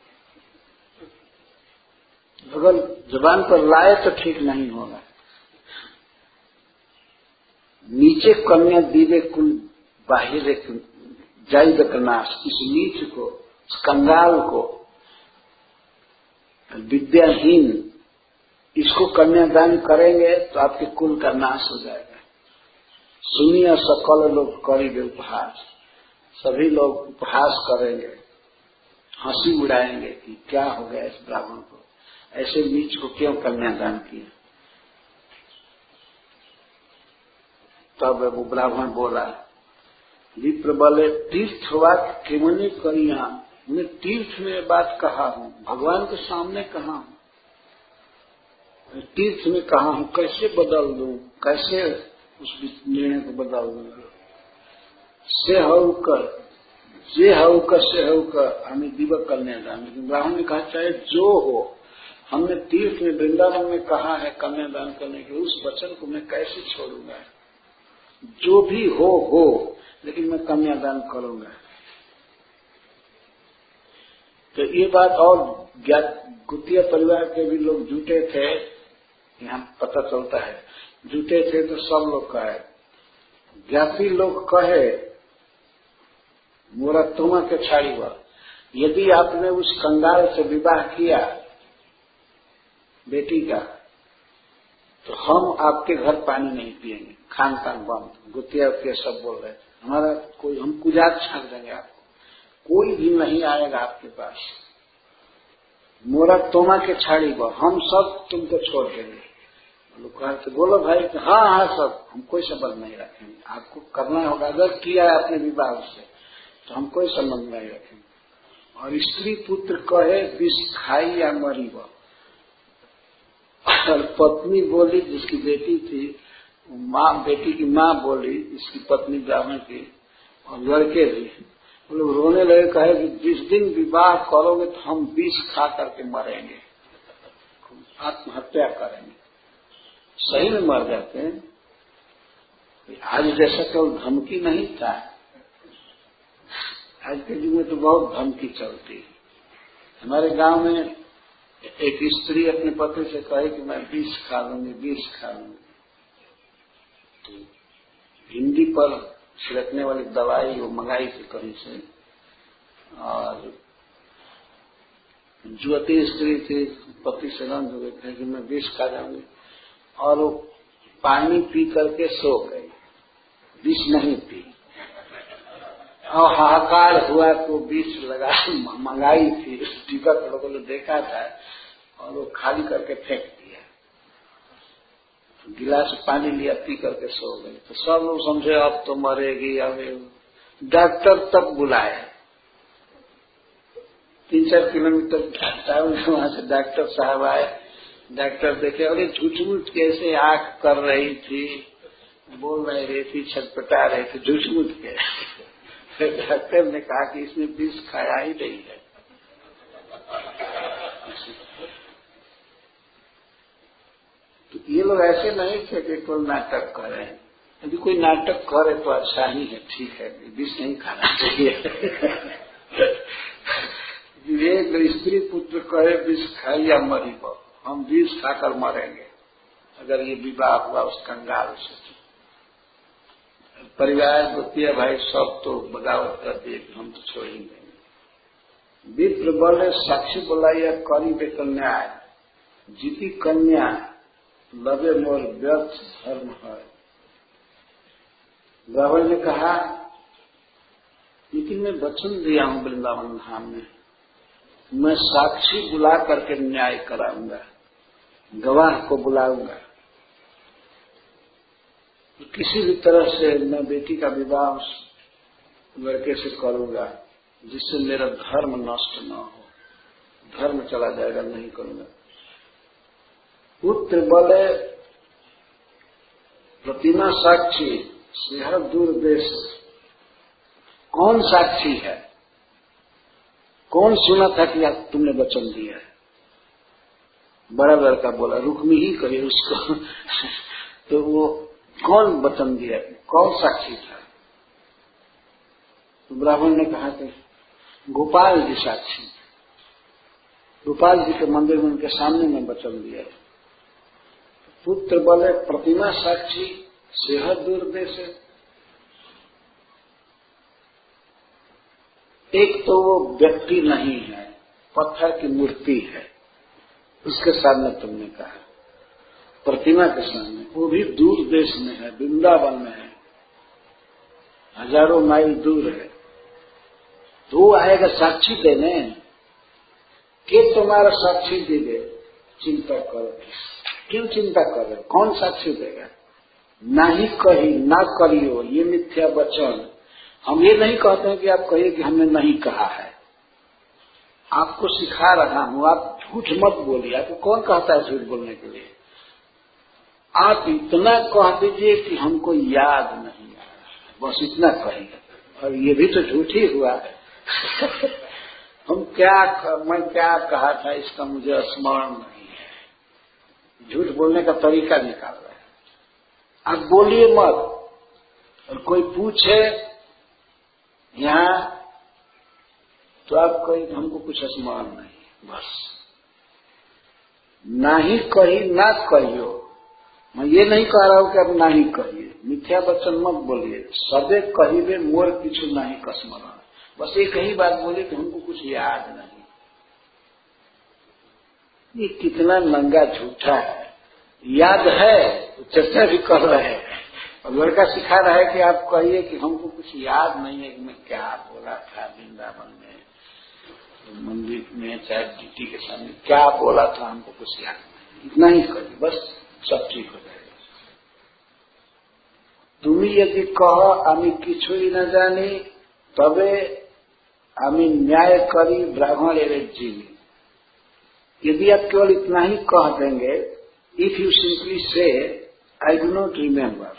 अगर जबान पर लाए तो ठीक नहीं होगा। नीचे कन्या दीवे कुल बाहिर जाई नाश। इस नीच को, इस कंगाल को, विद्याहीन, इसको कन्यादान करेंगे तो आपके कुल का नाश हो जाएगा। सुनिए सकल लोग करेंगे उपहास, सभी लोग उपहास करेंगे, हंसी उड़ाएंगे कि क्या हो गया इस ब्राह्मण को, ऐसे नीच को क्यों कन्यादान किया। तब वो ब्राह्मण बोला, विप्र बोले तीर्थ वाक्य केवनी करिया, मैं तीर्थ में बात कहा हूं, भगवान के सामने कहा हूं, तीर्थ में कहा हूं, कैसे बदल दूं, कैसे उस निर्णय को बदल दूंगा। से हौकर जे हौकर से हौकर हमें दीवक कन्यादान। लेकिन ब्राह्मण ने कहा चाहे जो हो, हमने तीर्थ में वृंदावन में कहा है कन्यादान करने के, उस वचन को मैं कैसे छोड़ूंगा। जो भी हो हो, लेकिन मैं कन्यादान करूंगा। तो ये बात, और गुतिया परिवार के भी लोग जुटे थे, यहाँ पता चलता है, जुटे थे तो सब लोग कहे, ज्ञाति लोग कहे मोरा तुमा के छाड़ी हुआ, यदि आपने उस कंगाल से विवाह किया बेटी का, तो हम आपके घर पानी नहीं पिएंगे, खान पान बंद। गुतिया के सब बोल रहे, हमारा कोई, हम कुजात छाप देंगे आपको, कोई भी नहीं आएगा आपके पास। मोरा तोमा के छाड़ी बा, हम सब तुमको छोड़ देंगे। लोग कहते बोलो भाई, हाँ हाँ सब, हम कोई संबंध नहीं रखेंगे, आपको करना होगा, अगर किया है अपने विवाह से तो हम कोई संबंध नहीं रखेंगे। और स्त्री पुत्र कहे विष खाई या मरी बा। और पत्नी बोली, जिसकी बेटी थी, माँ, बेटी की माँ बोली, इसकी पत्नी ब्राह्मण की, और लड़के भी, वो लोग रोने लगे, कहे कि जिस दिन विवाह करोगे तो हम विष खा करके मरेंगे, आत्महत्या करेंगे। सही में मर जाते हैं। आज जैसा केवल धमकी नहीं था, आज के युग में तो बहुत धमकी चलती है। हमारे गांव में एक स्त्री अपने पति से कहे कि मैं विष खा लूंगी, विष खा लूंगी, तो हिंदी पर छिड़कने वाली दवाई वो मंगाई थी कहीं से, और जुवती स्त्री थी, पति से रंग हो गए कि मैं विष खा जाऊंगी, और वो पानी पी करके सो गई, विष नहीं पी। और हाहाकार हुआ तो विष लगा मंगाई थी, टिकट लोगों ने देखा था, और वो खाली करके फेंक दिया। गिलास पानी लिया, पी करके सो गई। तो सब लोग समझे अब तो मरेगी। अब डॉक्टर तक बुलाए, तीन चार किलोमीटर वहां से डॉक्टर साहब आए, डॉक्टर देखे, अरे झूठ-मूठ कैसे आंख कर रही थी, बोल नहीं रही थी, छटपटा रही थी, झूठ-मूठ के। डॉक्टर ने कहा कि इसने विष खाया ही नहीं है। तो ये लोग ऐसे नहीं थे कि कोई नाटक करे। यदि कोई नाटक करे तो अच्छा ही है, ठीक है, विष नहीं खाना चाहिए। एक स्त्री पुत्र कहे विष खाई या मरी हो, हम विष खाकर मरेंगे अगर ये विवाह हुआ उस कंगाल से। परिवार गोतिया भाई सब तो बगावत कर दिए कि हम तो छोड़ ही देंगे। विप्र बोले साक्षी बोलाइया करी बेकल न्याय, जीती कन्या लवे मोर व्यर्थ धर्म है। रावण ने कहा, लेकिन मैं वचन दिया हूं वृंदावन धाम में, मैं साक्षी बुला करके न्याय कराऊंगा, गवाह को बुलाऊंगा, किसी भी तरह से मैं बेटी का विवाह उस लड़के से करूंगा जिससे मेरा धर्म नष्ट न हो, धर्म चला जाएगा, नहीं करूंगा। पुत्र बोले प्रतिमा साक्षी सिंह दूर देश, कौन साक्षी है, कौन सुना था कि आप तुमने वचन दिया है? बड़ा लड़का बोला रुक्मी ही करिए उसको। तो वो कौन वचन दिया, कौन साक्षी था? तो ब्राह्मण ने कहा कि गोपाल जी साक्षी, गोपाल जी के मंदिर में उनके सामने में वचन दिया। पुत्र बोले प्रतिमा साक्षी सेहत दूर देश, एक तो वो व्यक्ति नहीं है, पत्थर की मूर्ति है, उसके सामने तुमने कहा, प्रतिमा के सामने, वो भी दूर देश में है, वृंदावन में है, हजारों माइल दूर है, तो वो आएगा साक्षी देने कि तुम्हारा साक्षी दे, चिंता करो। क्यों चिंता कर रहे हो? कौन साक्षी देगा? ना ही कही ना करियो ये मिथ्या वचन। हम ये नहीं कहते हैं कि आप कहिए कि हमने नहीं कहा है, आपको सिखा रहा हूं, आप झूठ मत बोलिए। आपको कौन कहता है झूठ बोलने के लिए? आप इतना कह दीजिए कि हमको याद नहीं आया, बस इतना कहिए, और ये भी तो झूठ ही हुआ है। हम क्या मैं क्या कहा था इसका मुझे स्मरण नहीं है। झूठ बोलने का तरीका निकाल रहे हैं। आप बोलिए मत, और कोई पूछे यहाँ तो आप कहिए हमको कुछ स्मरण नहीं, बस। ना ही कही ना कहियो, मैं ये नहीं कह रहा हूं कि आप ना ही कहिए, मिथ्या वचन मत बोलिए। सबे कहिबे मोर किछु नहीं कसमरण, बस एक ही बात बोलिए कि हमको कुछ याद नहीं। ये कितना नंगा झूठा है। याद है तो चर्चा भी कर रहे हैं, और लड़का सिखा रहा है कि आप कहिए कि हमको कुछ याद नहीं है कि मैं क्या बोला था वृंदावन में, मंदिर में, चाहे ड्यूटी के सामने क्या बोला था, हमको कुछ याद नहीं। इतना ही कहिए, बस सब ठीक हो जाएगा। तुम्हें यदि कहो आमी किछुई न जानी तबे आमी न्याय करी ब्राह्मण एवं जीवी। यदि आप केवल इतना ही कह देंगे, इफ यू सिंपली से आई डू नॉट रिमेम्बर,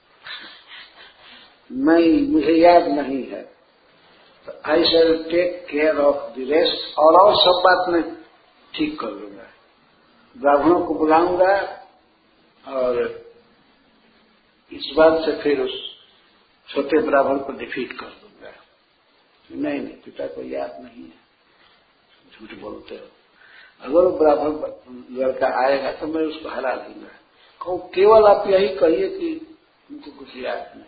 मैं मुझे याद नहीं है, तो I shall take care of the rest, और और सब बात मैं ठीक कर लूंगा। ब्राह्मणों को बुलाऊंगा और इस बात से फिर उस छोटे ब्राह्मण को डिफीट कर दूंगा। नहीं नहीं, पिता को याद नहीं है, झूठ बोलते हो। अगर वो ब्राह्मण लड़का आएगा तो मैं उसको हरा दूंगा। कहूं केवल आप यही कहिए कि उनको कुछ याद नहीं।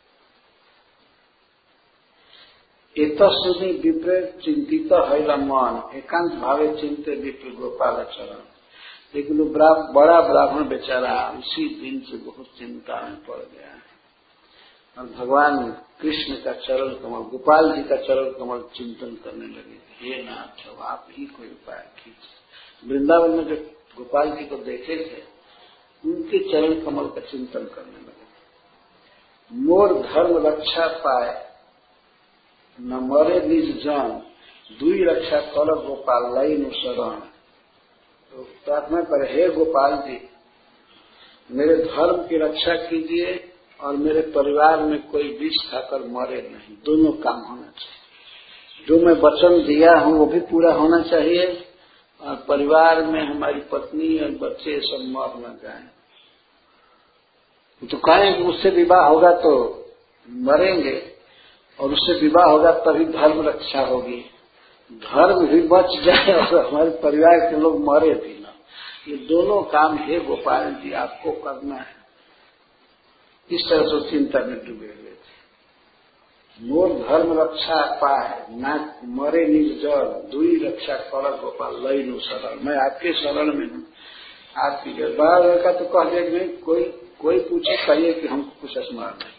एत सुनी विप्र चिंतित हैला मन, एकांत भावे चिंते विप्र गोपाल चरण। लेकिन वो बड़ा ब्राह्मण बेचारा उसी दिन से बहुत चिंता में पड़ गया है, और भगवान कृष्ण का चरण कमल, गोपाल जी का चरण कमल चिंतन करने लगे। हे नाथ, आप ही कोई उपाय कीजिए। वृंदावन में जो गोपाल जी को देखे थे, उनके चरण कमल का चिंतन करने लगे। मोर धर्म रक्षा पाए न मरे निज जान, दुई रक्षा कर गोपाल लई नु शरण। तो प्रार्थना करे, हे गोपाल जी मेरे धर्म की रक्षा कीजिए और मेरे परिवार में कोई विष खाकर मरे नहीं। दोनों काम होना चाहिए। जो मैं वचन दिया हूं वो भी पूरा होना चाहिए और परिवार में हमारी पत्नी और बच्चे सब मर न जाएं। तो कहें कि उससे विवाह होगा तो मरेंगे और उससे विवाह होगा तभी धर्म रक्षा होगी। धर्म भी बच जाए और हमारे परिवार के लोग मरे भी ना। ये दोनों काम हे गोपाल जी आपको करना है। इस तरह से चिंता में डूबे हुए थे। मोर धर्म रक्षा पाए ना मरे निर्जर दुई रक्षा कर गोपाल लई नु शरण। मैं आपके शरण में हूँ, आपकी जय। बड़ा लड़का तो कह दे नहीं, कोई कोई पूछे कहिए कि हमको कुछ स्मरण नहीं।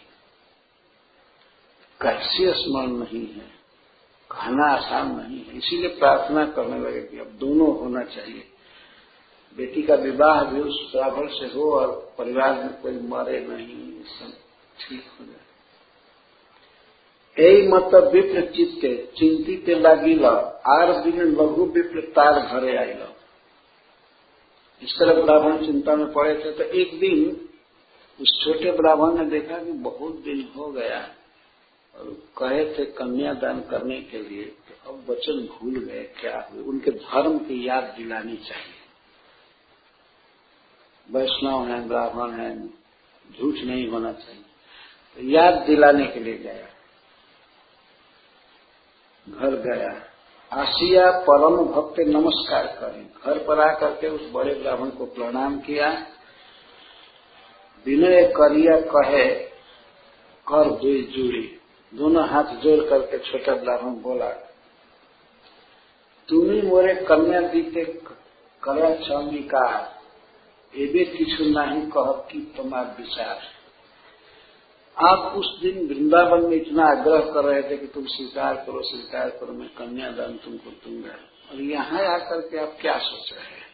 कैसे स्मरण नहीं है, कहना आसान नहीं है। इसीलिए प्रार्थना करने लगे कि अब दोनों होना चाहिए। बेटी का विवाह भी उस ब्राह्मण से हो और परिवार में कोई मरे नहीं, सब ठीक हो जाए। यही मत विप्र चित्ते चिंतित लागिल आर दिन लघु विप्र तार घरे आइल। इस तरह ब्राह्मण चिंता में पड़े थे तो एक दिन उस छोटे ब्राह्मण ने देखा कि बहुत दिन हो गया और कहे थे कन्यादान करने के लिए, तो अब वचन भूल गए, क्या हुए? उनके धर्म की याद दिलानी चाहिए। वैष्णव हैं, ब्राह्मण हैं, झूठ नहीं होना चाहिए। तो याद दिलाने के लिए गया, घर गया, आसिया परम भक्त नमस्कार करें। घर पर आकर के उस बड़े ब्राह्मण को प्रणाम किया। विनय करिया कहे कर दुई जुड़ी। दोनों हाथ जोड़ करके छोटा ब्राह्मण बोला, तुम्ही मोरे कन्या दीते करा चमिका एबे किछु नहीं कह कि तुम्हार विचार। आप उस दिन वृंदावन में इतना आग्रह कर रहे थे कि तुम स्वीकार करो स्वीकार करो, मैं कन्यादान तुमको दूंगा, और यहाँ आकर के आप क्या सोच रहे हैं?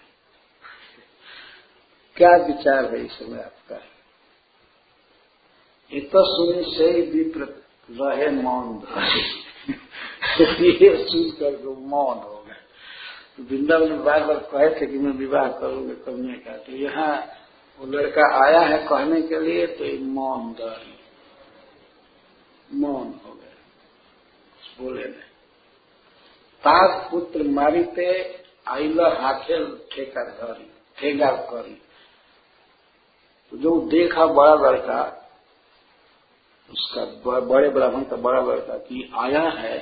क्या विचार है इस समय आपका? इत सुनी से ही विप्र रहे मौन। ये सुन कर मौन हो गए। तो वृंदावन में बार बार कहे थे कि मैं विवाह करूंगा कन्या का, तो यहाँ वो लड़का आया है कहने के लिए, तो ये मौन दर मौन हो गए, बोले नहीं। ताक पुत्र मारिते आइल हाथेल ठेका धरी ठेगा करी। तो जो देखा बड़ा लड़का, उसका बड़े ब्राह्मण का बड़ा लड़का कि आया है,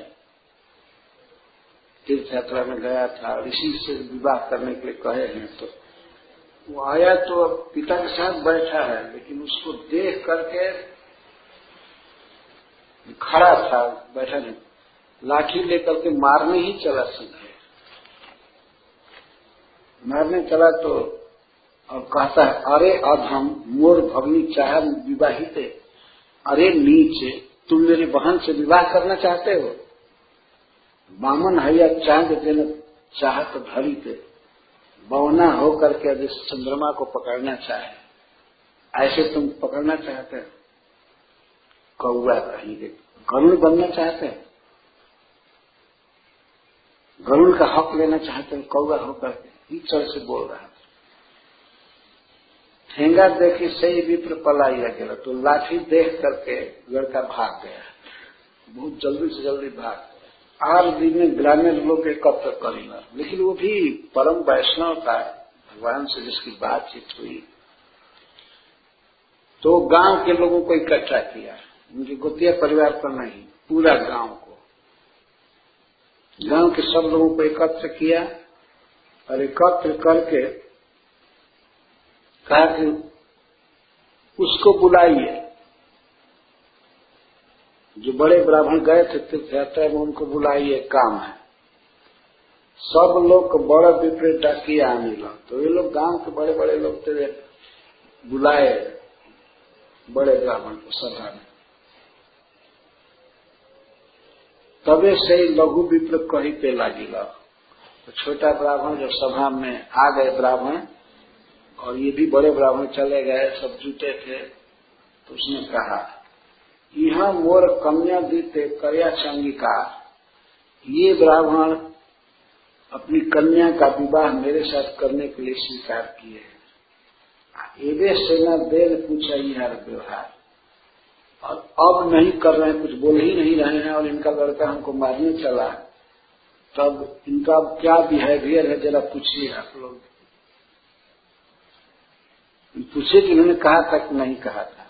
तीर्थ यात्रा में गया था, ऋषि से विवाह करने के लिए कहे हैं, तो वो आया तो अब पिता के साथ बैठा है, लेकिन उसको देख करके खड़ा था, बैठा नहीं, लाठी लेकर के मारने ही चला सीधे। मारने चला तो और कहता है, अरे अब हम मोर भगनी चाह विवाहित, अरे नीचे तुम मेरी बहन से विवाह करना चाहते हो? बामन है या चांद देना चाहत धरी थे, बवना होकर के यदि चंद्रमा को पकड़ना चाहे, ऐसे तुम पकड़ना चाहते हो? कौआ कहेंगे, गरुड़ बनना चाहते हैं, गरुड़ का हक लेना चाहते हैं, कौआ होकर के ईचड़ से बोल रहा था। ठेंगा देखी सही विप्र पलाइया गया, तो लाठी देख करके लड़का भाग गया, बहुत जल्दी से जल्दी भाग गया। आर दिन में ग्रामीण लोग एकत्र करेगा, लेकिन वो भी परम वैष्णव था, भगवान से जिसकी बातचीत हुई, तो गांव के लोगों को इकट्ठा किया, उनके गोतिया परिवार पर नहीं, पूरा गांव को, गांव के सब लोगों को एकत्र किया और एकत्र करके कहा कि उसको बुलाइए। जो बड़े ब्राह्मण गए थे तीर्थ यात्रा में, उनको बुलाइए, काम है। सब लोग बड़ा विपरीत डाकिए आने लगा, तो ये लोग गांव के बड़े बड़े लोग थे, बुलाए बड़े ब्राह्मण को सभा में। तबे से ही लघु विप्र कही पे लागिला। तो छोटा ब्राह्मण जब सभा में आ गए ब्राह्मण, और ये भी बड़े ब्राह्मण चले गए, सब जुटे थे, तो उसने कहा, यह मोर कन्या दीते करिया चंगिका। ये ब्राह्मण अपनी कन्या का विवाह मेरे साथ करने के लिए स्वीकार किए हैं। एवे सेना देन पूछा यार व्यवहार, और अब नहीं कर रहे हैं, कुछ बोल ही नहीं रहे हैं, और इनका लड़का हमको मारने चला, तब इनका क्या बिहेवियर है जरा पूछिए आप लोग। पूछे कि इन्होंने कहा था कि नहीं कहा था।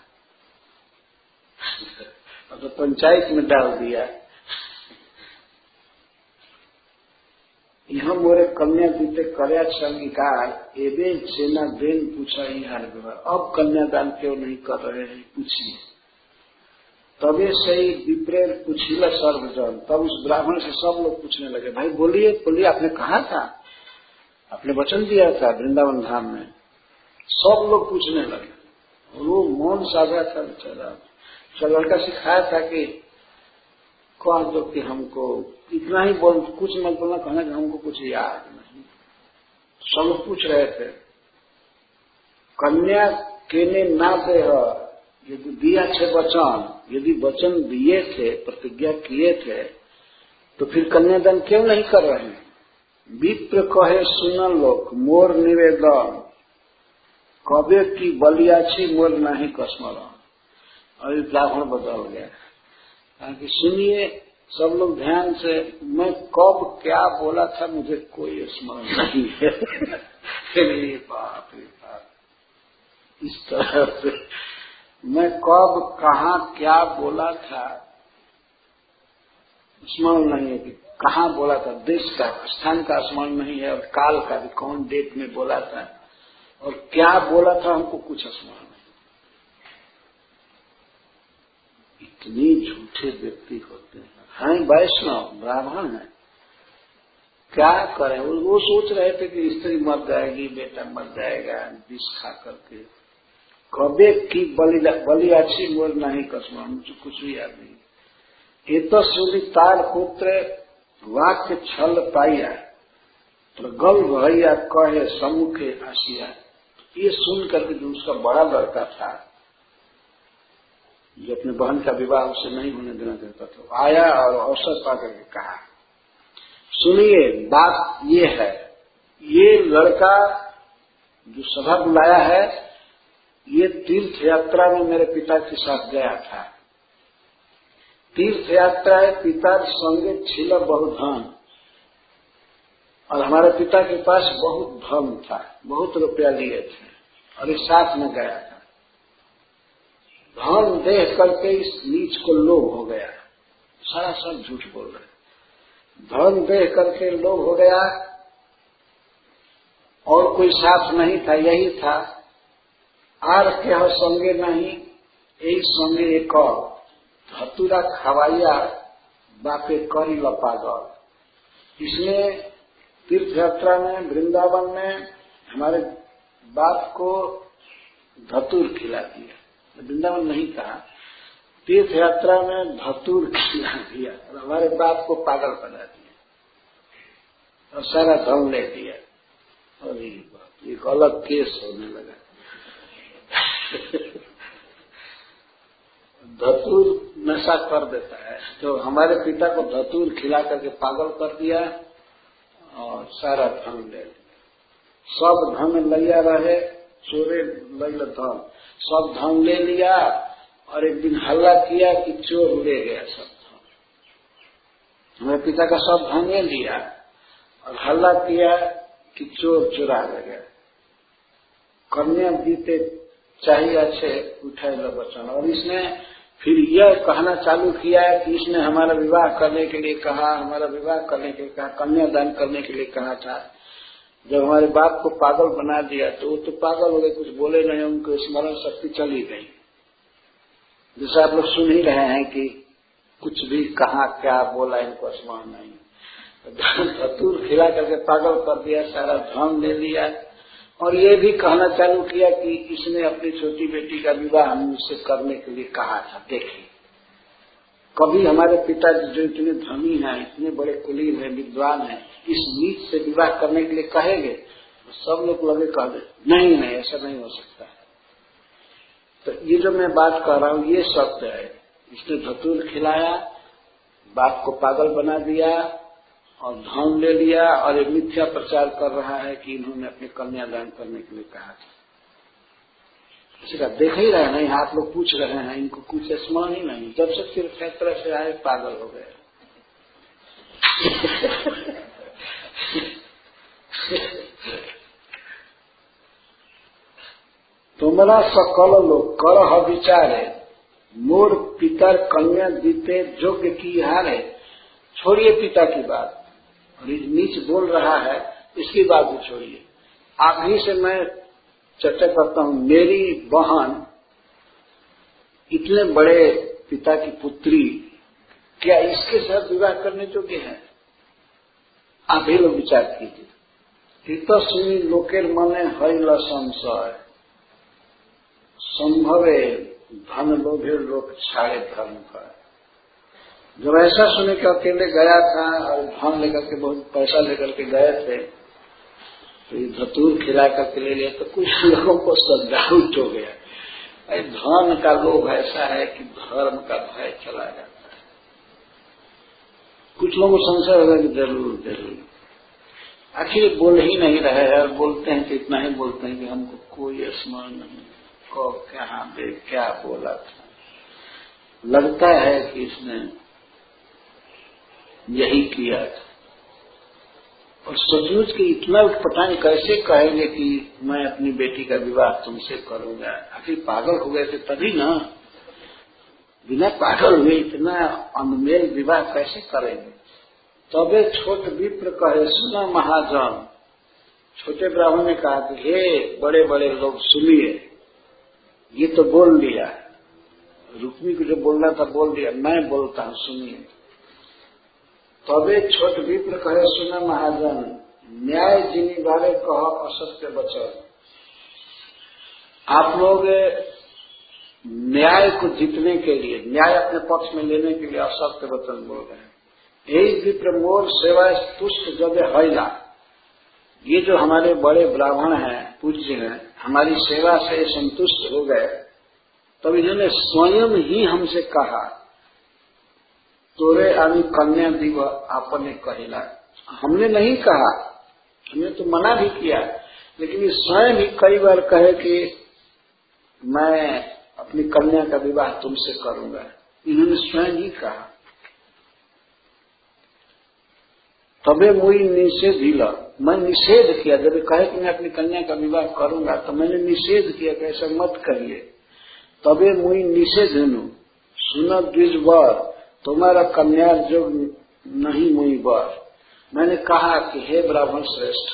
अब तो पंचायत में डाल दिया। यहाँ मोरे कन्या बीते कर्या संगीकार एवे सेना देन पूछा ही हार व्यवहार। अब कन्यादान क्यों नहीं कर रहे हैं पूछिए। तबे से ही विप्रेर पूछिला सर्वजन, तब उस ब्राह्मण से सब लोग पूछने लगे, भाई बोलिए बोलिए, आपने कहा था, आपने वचन दिया था वृंदावन धाम में। सब लोग पूछने लगे, वो मौन साधा था बेचारा। सब लड़का सिखाया था कि कह दो कि हमको इतना ही बोल, कुछ मत बोलना, कहना कि हमको कुछ याद नहीं। सब लोग पूछ रहे थे कन्या केने ना दे, यदि दिया थे वचन, यदि वचन दिए थे, प्रतिज्ञा किए थे, तो फिर कन्यादान क्यों नहीं कर रहे हैं। विप्र कहे सुन लोक मोर निवेदन, कबे की बलियाछी मोर नहीं कसमरण। अभी ब्राह्मण बदल गया, ताकि सुनिए सब लोग ध्यान से, मैं कब क्या बोला था मुझे कोई स्मरण नहीं है। रे बाप रे बाप, इस तरह से मैं कब कहाँ क्या बोला था स्मरण नहीं है, कि कहाँ बोला था, देश का स्थान का स्मरण नहीं है, और काल का भी कौन डेट में बोला था और क्या बोला था हमको कुछ स्मरण नहीं। इतने झूठे व्यक्ति होते हैं। हाँ वैष्णव ब्राह्मण है, क्या करें। वो सोच रहे थे कि स्त्री मर जाएगी, बेटा मर जाएगा विष खा करके। कबे की बलि बलि अच्छी मोर नहीं कसम, मुझे कुछ भी याद नहीं। ये तो सूर्य तार पुत्र वाक्य छल पाइया, प्रगल भैया कहे सम्मुखे आसिया। ये सुन करके जो उसका बड़ा लड़का था, जो अपने बहन का विवाह उससे नहीं होने देना चाहता था, आया और अवसर पा करके कहा, सुनिए बात ये है, ये लड़का जो सभा बुलाया है, ये तीर्थ यात्रा में मेरे पिता के साथ गया था। तीर्थ यात्रा है, पिता संगे छिल बहुत धन, और हमारे पिता के पास बहुत धन था, बहुत रुपया लिए थे, और इस साथ में गया था। धन देख करके इस नीच को लोभ हो गया, सारा सब झूठ बोल रहे। धन देख करके लोभ हो गया, और कोई साथ नहीं था, यही था। आर के संगे नहीं, यही संगे एक धतुरा खवाइया बापे करी लपागल। इसने तीर्थ यात्रा में वृंदावन में हमारे बाप को धतूर खिला दिया। वृंदावन नहीं कहा, तीर्थ यात्रा में धतूर खिला दिया और हमारे बाप को पागल बना दिया और सारा धन ले दिया। और ये एक अलग केस होने लगा। धतूर नशा कर देता है, तो हमारे पिता को धतूर खिला करके पागल कर दिया और सारा धन ले लिया। सब धन लिया रहे, चोरे लैल धन, सब धन ले लिया, और एक दिन हल्ला किया कि चोर ले गया सब धन। हमारे पिता का सब धन ले लिया और हल्ला किया कि चोर चुरा ले गया। कन्या बीते चाहिए अच्छे उठाए लो बचन। और इसने फिर यह कहना चालू किया है कि इसने हमारा विवाह करने के लिए कहा, हमारा विवाह करने के लिए कहा, कन्यादान करने के लिए कहा था। जब हमारे बाप को पागल बना दिया तो वो तो पागल हो गए, कुछ बोले नहीं, उनको स्मरण शक्ति चली गई। जैसे आप लोग सुन ही रहे हैं कि कुछ भी कहा क्या बोला इनको स्मरण नहीं। धतूर खिला करके पागल कर दिया, सारा धन ले लिया, और ये भी कहना चालू किया कि इसने अपनी छोटी बेटी का विवाह मुझसे करने के लिए कहा था। देखिए, कभी हमारे पिताजी जो इतने धनी हैं, इतने बड़े कुलीन हैं, विद्वान हैं, इस नीच से विवाह करने के लिए कहेंगे? तो सब लोग लगे कह दे नहीं नहीं ऐसा नहीं हो सकता है। तो ये जो मैं बात कर रहा हूँ ये सत्य है। इसने धतूर खिलाया, बाप को पागल बना दिया, और धन ले लिया और एक मिथ्या प्रचार कर रहा है कि इन्होंने अपने कन्यादान करने के लिए कहा था। किसी का देख ही रहे नहीं, आप लोग पूछ रहे हैं, इनको कुछ स्मरण ही नहीं, जब से तीर्थ यात्रा से आए पागल हो गए। तुम्हारा सकल लोग कर विचारे, मोर पितर कन्या दीते योग्य की हारे। छोड़िए पिता की बात, और नीच बोल रहा है इसकी बात भी छोड़िए। आप ही से मैं चर्चा करता हूं, मेरी बहन इतने बड़े पिता की पुत्री, क्या इसके साथ विवाह करने योग्य है? आप ही लोग विचार कीजिए। हितस्वी लोकेर मने हरिल संशय, संभवे धन लोभे लोक छाड़े धर्म का। जब ऐसा सुने कि अकेले गया था और धन लेकर के, बहुत पैसा लेकर के गए थे, तो ये धतूर खिला करके ले लिया, तो कुछ लोगों को श्रद्धाउट हो गया। धन का लोभ ऐसा है कि धर्म का भय चला जाता है। कुछ लोगों को संशय होगा कि जरूर जरूर आखिर बोल ही नहीं रहे हैं, और बोलते हैं कि इतना ही बोलते हैं कि हमको कोई स्मरण नहीं, कब कहाँ पे क्या बोला था। लगता है कि इसने यही किया था। और सचमुच के इतना उठपटांग कैसे कहेंगे कि मैं अपनी बेटी का विवाह तुमसे करूंगा? आखिर पागल हो गए थे तभी ना, बिना पागल हुए इतना अनमेल विवाह कैसे करेंगे? तबे छोट विप्र कहे सुना महाजन। छोटे ब्राह्मण ने कहा कि हे बड़े बड़े लोग सुनिए, ये तो बोल दिया, रुक्मी को जो बोलना था बोल दिया, मैं बोलता हूं सुनिए। तबे छोट विप्र कहे सुना महाजन, न्याय जिनी बारे कह असत्य वचन। आप लोग न्याय को जीतने के लिए, न्याय अपने पक्ष में लेने के लिए असत्य वचन बोल रहे हैं। यही विप्र मोर सेवा तुष्ट जब हैला। ये जो हमारे बड़े ब्राह्मण हैं, पूज्य हैं, हमारी सेवा से संतुष्ट हो गए, तब इन्होंने स्वयं ही हमसे कहा, तोरे आदि कन्या दिव आपने कहिला। हमने नहीं कहा, हमने तो मना भी किया, लेकिन ये स्वयं ही कई बार कहे कि मैं अपनी कन्या का विवाह तुमसे करूंगा। इन्होंने स्वयं ही कहा। तबे मुई निषेध हिला, मैं निषेध किया। जब कहे कि मैं अपनी कन्या का विवाह करूंगा तो मैंने निषेध किया कि ऐसा मत करिए। तबे मुई निषेध हूं सुन द्विज वर, तुम्हारा कन्या जो नहीं मुई वर। मैंने कहा कि हे ब्राह्मण श्रेष्ठ,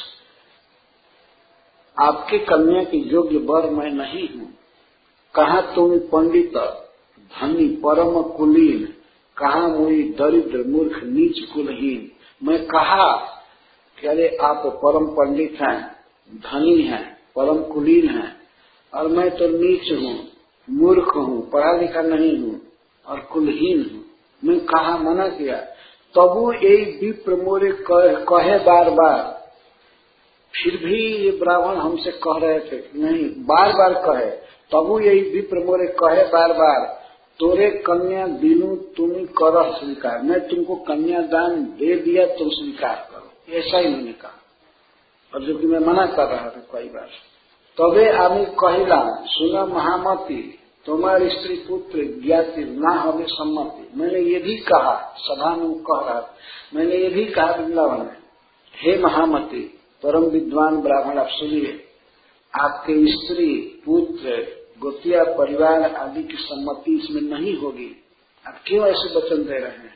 आपके कन्या की योग्य वर मैं नहीं हूं। कहा तुम पंडित धनी परम कुलीन, कहा मुई दरिद्र मूर्ख नीच कुलहीन। मैं कहा कि अरे आप परम पंडित हैं, धनी हैं, परम कुलीन हैं, और मैं तो नीच हूं, मूर्ख हूं, पढ़ा लिखा नहीं हूं और कुलहीन हूं। मैं कहा, मना किया। तबु यही विप्र मोरे कहे बार बार। फिर भी ये ब्राह्मण हमसे कह रहे थे, नहीं, बार बार कहे। तबु यही विप्र मोरे कहे बार बार, तोरे कन्या दिनू तुम कर स्वीकार। मैं तुमको कन्यादान दे दिया, तुम स्वीकार करो। ऐसा ही मैंने कहा, और जो कि मैं मना कर रहा था कई बार। तबे आमी कहिला सुना महामती, तुम्हारी स्त्री पुत्र ज्ञाति ना हमें सम्मति। मैंने ये भी कहा, सभा में कह रहा, मैंने ये भी कहा वृंदावन में, हे महामती परम विद्वान ब्राह्मण, आप सुनिए, आपके स्त्री पुत्र गोतिया परिवार आदि की सम्मति इसमें नहीं होगी। आप क्यों ऐसे वचन दे रहे हैं?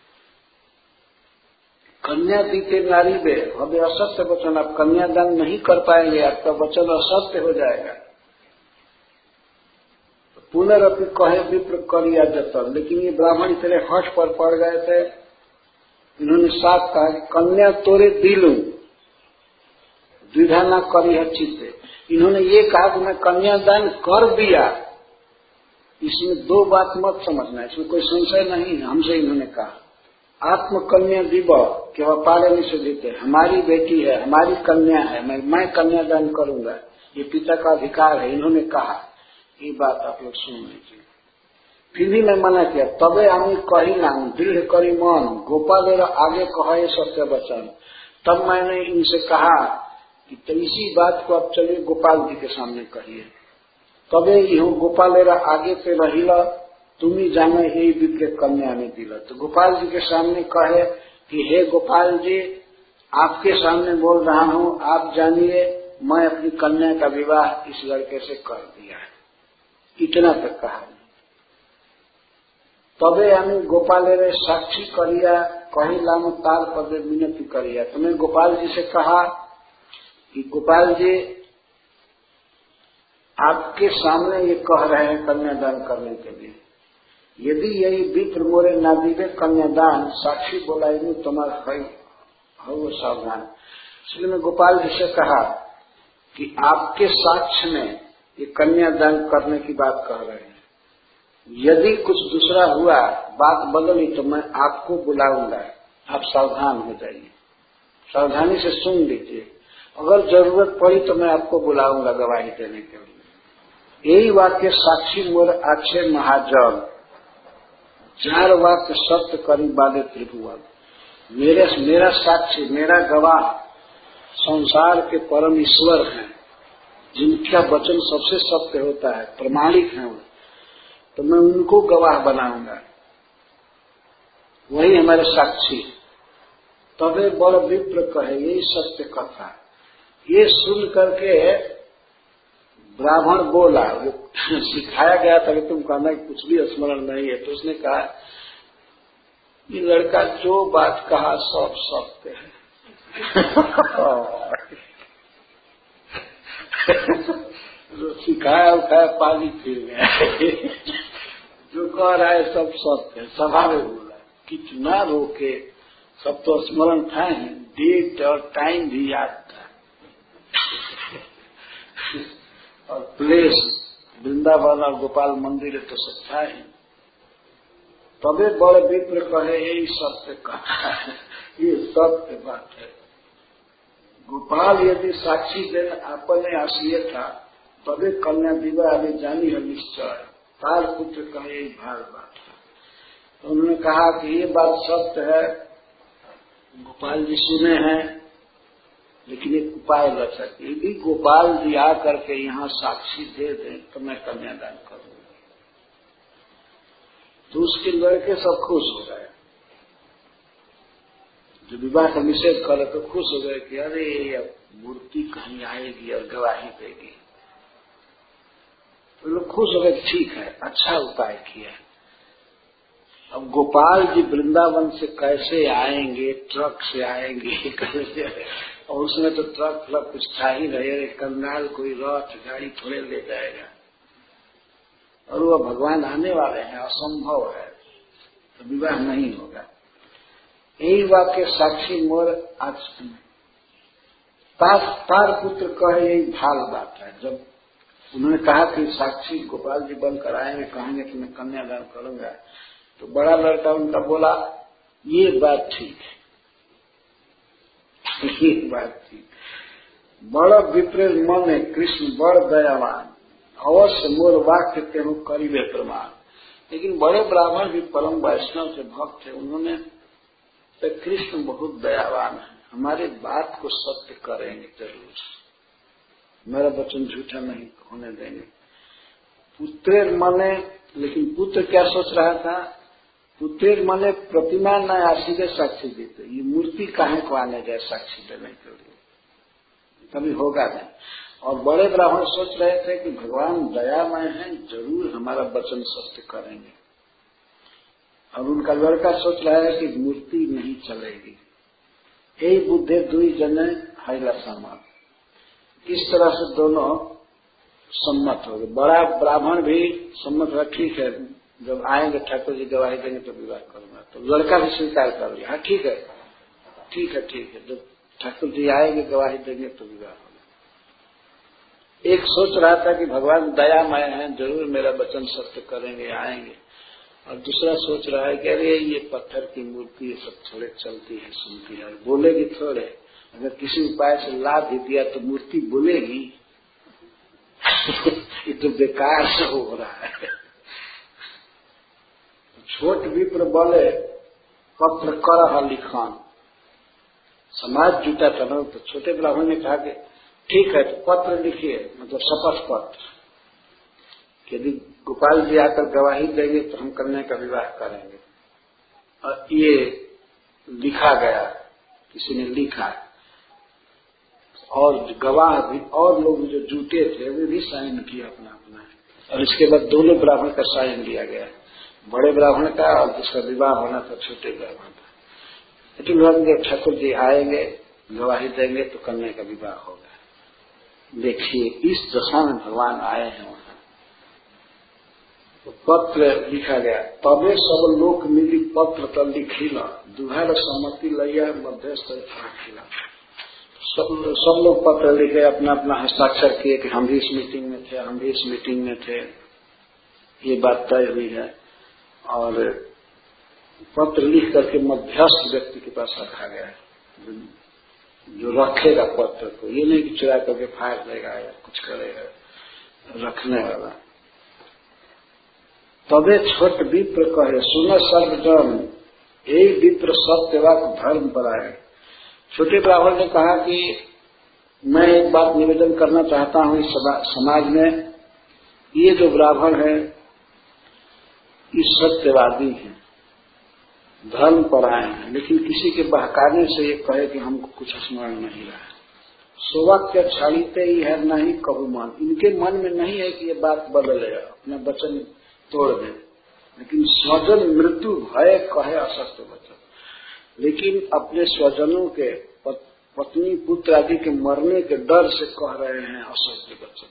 कन्या दीते नारी बे हमें असत्य वचन, आप कन्यादान नहीं कर पाएंगे, आपका वचन असत्य हो जाएगा। पुनरअपि कहे विप्र करिया जतन। लेकिन ये ब्राह्मण इतने हठ पर पड़ गए थे, इन्होंने साफ कहा कि कन्या तोरे दिलू द्विधा न करी है चित्ते। इन्होंने ये कहा कि मैं कन्यादान कर दिया। इसमें दो बात मत समझना, इसमें कोई संशय नहीं है। हमसे इन्होंने कहा आत्म कन्या दिव कि वह पाले से देते, हमारी बेटी है, हमारी कन्या है, मैं मैं कन्यादान करूंगा, ये पिता का अधिकार है। इन्होंने कहा, ये बात आप लोग सुन लीजिए। फिर भी मैं मना किया। तबे आमी कही नाम दृढ़ करी मन गोपाल आगे कहे सत्य वचन। तब मैंने इनसे कहा कि तो इसी बात को अब चलिए गोपाल जी के सामने कहिए। तबे यू गोपाल आगे पे रहिला तुम ही जाने यही विप्र कन्या ने दिला। तो गोपाल जी के सामने कहे कि हे गोपाल जी, आपके सामने बोल रहा हूँ, आप जानिए मैं अपनी कन्या का विवाह इस लड़के से कर दिया है। इतना तक कहा। तबे हमें गोपाल रे साक्षी करिया कही लाम तार पदे विनती करिया। तो मैं गोपाल जी से कहा कि गोपाल जी, आपके सामने ये कह रहे हैं कन्यादान करने के लिए, यदि यही विप्र मोरे ना दिवे कन्यादान साक्षी बोलाएंगे तुम्हारा भाई हो वो सावधान। इसलिए मैं गोपाल जी से कहा कि आपके साक्ष्य में ये कन्यादान करने की बात कह रहे हैं, यदि कुछ दूसरा हुआ, बात बदली, तो मैं आपको बुलाऊंगा, आप सावधान हो जाइए, सावधानी से सुन लीजिए। अगर जरूरत पड़ी तो मैं आपको बुलाऊंगा गवाही देने के लिए। यही वाक्य साक्षी मोर आक्षे महाजन चार वाक्य सत्य करी बाले त्रिभुवन। मेरे मेरा साक्षी, मेरा गवाह संसार के परम ईश्वर हैं, जिनका वचन सबसे सत्य होता है, प्रमाणिक है, तो मैं उनको गवाह बनाऊंगा, वही हमारे साक्षी। तबे बड़ विप्र कहे यही सत्य कथा। ये सुन करके ब्राह्मण बोला, वो सिखाया गया था कि तुम कहना कि कुछ भी स्मरण नहीं है, तो उसने कहा ये लड़का जो बात कहा सब सत्य है। जो सिखाया उठाया पानी फिर गया। जो कह रहा है सब सत्य है, सभा में बोला, कितना रोके, सब तो स्मरण था ही, डेट और टाइम भी याद था, और प्लेस वृंदावन और गोपाल मंदिर तो सब था ही। तबे बड़े विप्र कहे यही सत्य कहा है, ये सत्य बात है। गोपाल यदि साक्षी दिन अपने आशीय था, तबे कन्या विवाह अभी जानी है निश्चय, तार पुत्र कहे यही भाग बात है। तो उन्होंने कहा कि ये बात सत्य है, गोपाल जी सुने हैं, लेकिन एक उपाय रख सकते, यदि गोपाल जी आ करके यहाँ साक्षी दे दें तो मैं कन्यादान करूंगा। तो उसके लड़के सब खुश हो गए, जो विवाह का निषेध करे तो खुश हो गए कि अरे अब मूर्ति कहीं आएगी और गवाही देगी। तो लोग खुश हो गए, ठीक है, अच्छा उपाय किया। अब गोपाल जी वृंदावन से कैसे आएंगे, ट्रक से आएंगे कैसे, और उसमें तो ट्रक फ्लक कुछ था ही नहीं, कंगाल कोई रथ गाड़ी थोड़े ले जाएगा, और वह भगवान आने वाले हैं, असंभव है, तो विवाह नहीं होगा। यही वाक्य साक्षी मोर आज तार पुत्र कहे यही भाल बात है। जब उन्होंने कहा कि साक्षी गोपाल जी बनकर आएंगे, कहेंगे कि मैं कन्यादान करूंगा, तो बड़ा लड़का उनका बोला ये बात ठीक है, ये बात ठीक। बड़ विप्रेर मन है कृष्ण बड़ दयावान, अवश्य मोर वाक्य तेहु करीबे प्रमाण। लेकिन बड़े ब्राह्मण भी परम वैष्णव से भक्त थे, उन्होंने तो कृष्ण बहुत दयावान है, हमारी बात को सत्य करेंगे जरूर, मेरा वचन झूठा नहीं होने देंगे। पुत्रेर मने, लेकिन पुत्र क्या सोच रहा था, पुत्रेर मने प्रतिमा न आशीर्य साक्षी देते, ये मूर्ति काहे को आने गए साक्षी देने के लिए, कभी होगा नहीं। और बड़े ब्राह्मण सोच रहे थे कि भगवान दयामय हैं, जरूर हमारा वचन सत्य करेंगे। और उनका लड़का सोच रहा है कि मूर्ति नहीं चलेगी। यही बुद्धे दुई जने हैला सम्मत। इस तरह से दोनों सम्मत हो गए। बड़ा ब्राह्मण भी सम्मत हुआ, ठीक है, जब आएंगे ठाकुर जी गवाही देंगे तो विवाह करूंगा। तो लड़का भी स्वीकार कर लिया, हाँ ठीक है, ठीक है, ठीक है, जब ठाकुर जी आएंगे गवाही देंगे तो विवाह होगा। एक सोच रहा था कि भगवान दयामय हैं, जरूर मेरा वचन सत्य करेंगे, आएंगे। और दूसरा सोच रहा है कि अरे ये पत्थर की मूर्ति ये सब थोड़े चलती है, सुनती है, बोलेगी थोड़े, अगर किसी उपाय से ला भी दिया तो मूर्ति बोलेगी। ये तो बेकार से हो रहा है। छोट विप्र बोले पत्र कर लिखान। समाज जुटा था ना, तो छोटे ब्राह्मण ने कहा कि ठीक है, तो पत्र लिखिए, मतलब शपथ पत्र। यदि गोपाल जी आकर गवाही देंगे तो हम कन्या का विवाह करेंगे। और ये लिखा गया, किसी ने लिखा, और गवाह भी और लोग जो जुटे थे वे भी साइन किया अपना अपना। और इसके बाद दोनों ब्राह्मण का साइन लिया गया, बड़े ब्राह्मण का और जिसका विवाह होना था छोटे ब्राह्मण का। तो ठाकुर जी आएंगे, गवाही देंगे तो कन्या का विवाह होगा। देखिए इस दशा में भगवान आए हैं वहां। तो पत्र लिखा गया, तबे सब लोक मिली पत्र तल लिखिला, दुहार सम्मति लैया मध्यस्थ राखिला। सब सब लोग पत्र लिखे, अपना अपना हस्ताक्षर किए कि हम भी इस मीटिंग में थे, हम भी इस मीटिंग में थे, ये बात तय हुई है। और पत्र लिख करके मध्यस्थ व्यक्ति के पास रखा गया है, जो रखेगा पत्र को, ये नहीं कि चुरा करके फाड़ देगा या कुछ करेगा, रखने वाला। तबे छोट विप्र कहे सुन सर्वजन, यही विप्र सत्यवाक धर्म पर आए। छोटे ब्राह्मण ने कहा कि मैं एक बात निवेदन करना चाहता हूं इस समाज में, ये जो ब्राह्मण है ये सत्यवादी हैं, धर्म पर आए हैं, लेकिन किसी के बहकाने से ये कहे कि हमको कुछ स्मरण नहीं रहा। सोवाक्य छाड़ीते ही है नहीं कबू मन, इनके मन में नहीं है कि ये बात बदलेगा, अपना वचन तोड़ दे, लेकिन स्वजन मृत्यु भय कहे असत्य वचन। लेकिन अपने स्वजनों के पत्नी पुत्र आदि के मरने के डर से कह रहे हैं असत्य वचन।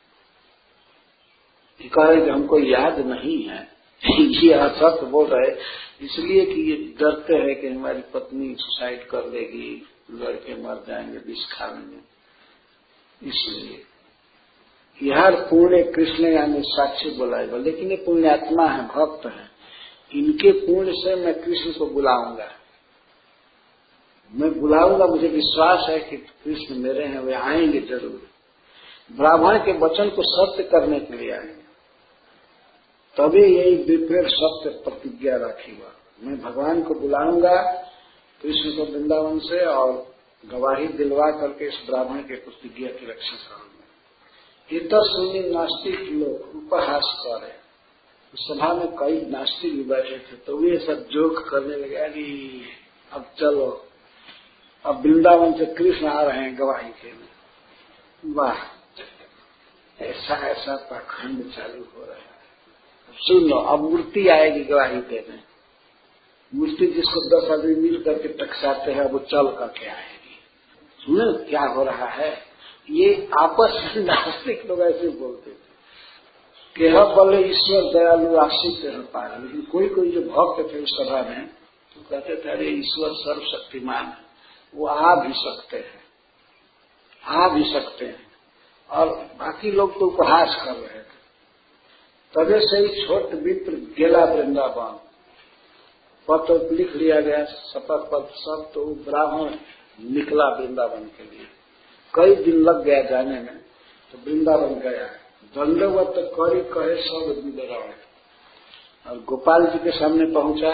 ये कह रहे कि हमको याद नहीं है, ये असत्य बोल रहे इसलिए कि ये डरते हैं कि हमारी पत्नी सुसाइड कर लेगी, लड़के मर जाएंगे विष खाने में। इसलिए यह पुण्य कृष्ण यानी साक्षी बुलाएगा, लेकिन ये पुण्यात्मा है, भक्त है, इनके पुण्य से मैं कृष्ण को बुलाऊंगा, मैं बुलाऊंगा, मुझे विश्वास है कि कृष्ण मेरे हैं, वे आएंगे जरूर। ब्राह्मण के वचन को सत्य करने के लिए आएंगे, तभी यही विप्र सत्य प्रतिज्ञा रखीगा। मैं भगवान को बुलाऊंगा कृष्ण को वृंदावन से, और गवाही दिलवा करके इस ब्राह्मण के प्रतिज्ञा की रक्षा करूंगा। इतना सुनी नास्तिक लोग उपहास करे। सभा में कई नास्तिक भी बैठे थे, तो वे सब जोक करने लगे, अरे अब चलो, अब वृंदावन से कृष्ण आ रहे हैं गवाही के लिए। वाह, ऐसा ऐसा पाखंड चालू हो रहा है। सुन लो, अब मूर्ति आएगी गवाही देने। मूर्ति जिसको दस आदमी मिल करके टकसाते हैं, वो चल करके आएगी। सुनो क्या हो रहा है। ये आपस में नास्तिक लोग ऐसे बोलते थे कि हम बोले ईश्वर दयालु आश्रित रह पाए, लेकिन कोई कोई जो भक्त थे उस सभा में तो कहते थे अरे ईश्वर सर्वशक्तिमान है, वो आ भी सकते हैं, आ भी सकते हैं। और बाकी लोग तो उपहास कर रहे थे। तबे से ही छोट विप्र गेला वृंदावन, पत्र लिख लिया गया, शपथ पत्र सब, तो ब्राह्मण निकला वृंदावन के लिए। कई दिन लग गया जाने में, तो वृंदावन गया। दंडवत करी कहे सब विवरण, और गोपाल जी के सामने पहुंचा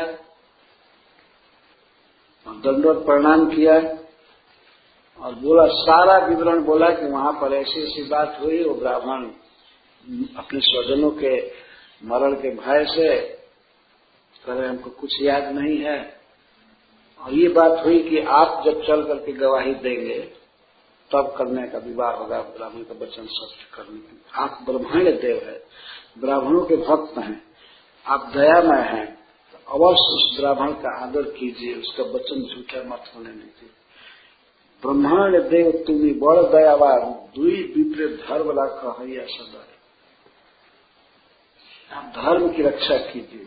और दंडवत प्रणाम किया और बोला, सारा विवरण बोला कि वहां पर ऐसी ऐसी बात हुई। वो ब्राह्मण अपने स्वजनों के मरण के भय से कह रहे हमको कुछ याद नहीं है, और ये बात हुई कि आप जब चल करके गवाही देंगे तब कन्या का विवाह होगा, ब्राह्मण का वचन सत्य करने के। आप ब्रह्मण्य देव है, ब्राह्मणों के भक्त हैं, आप दयामय हैं, तो अवश्य उस ब्राह्मण का आदर कीजिए, उसका वचन झूठा मत होने दीजिए। ब्रह्मांड देव तुम्हें बड़ दयावान, दुई विप्र धर्म ला कहैया सदा, आप धर्म की रक्षा कीजिए।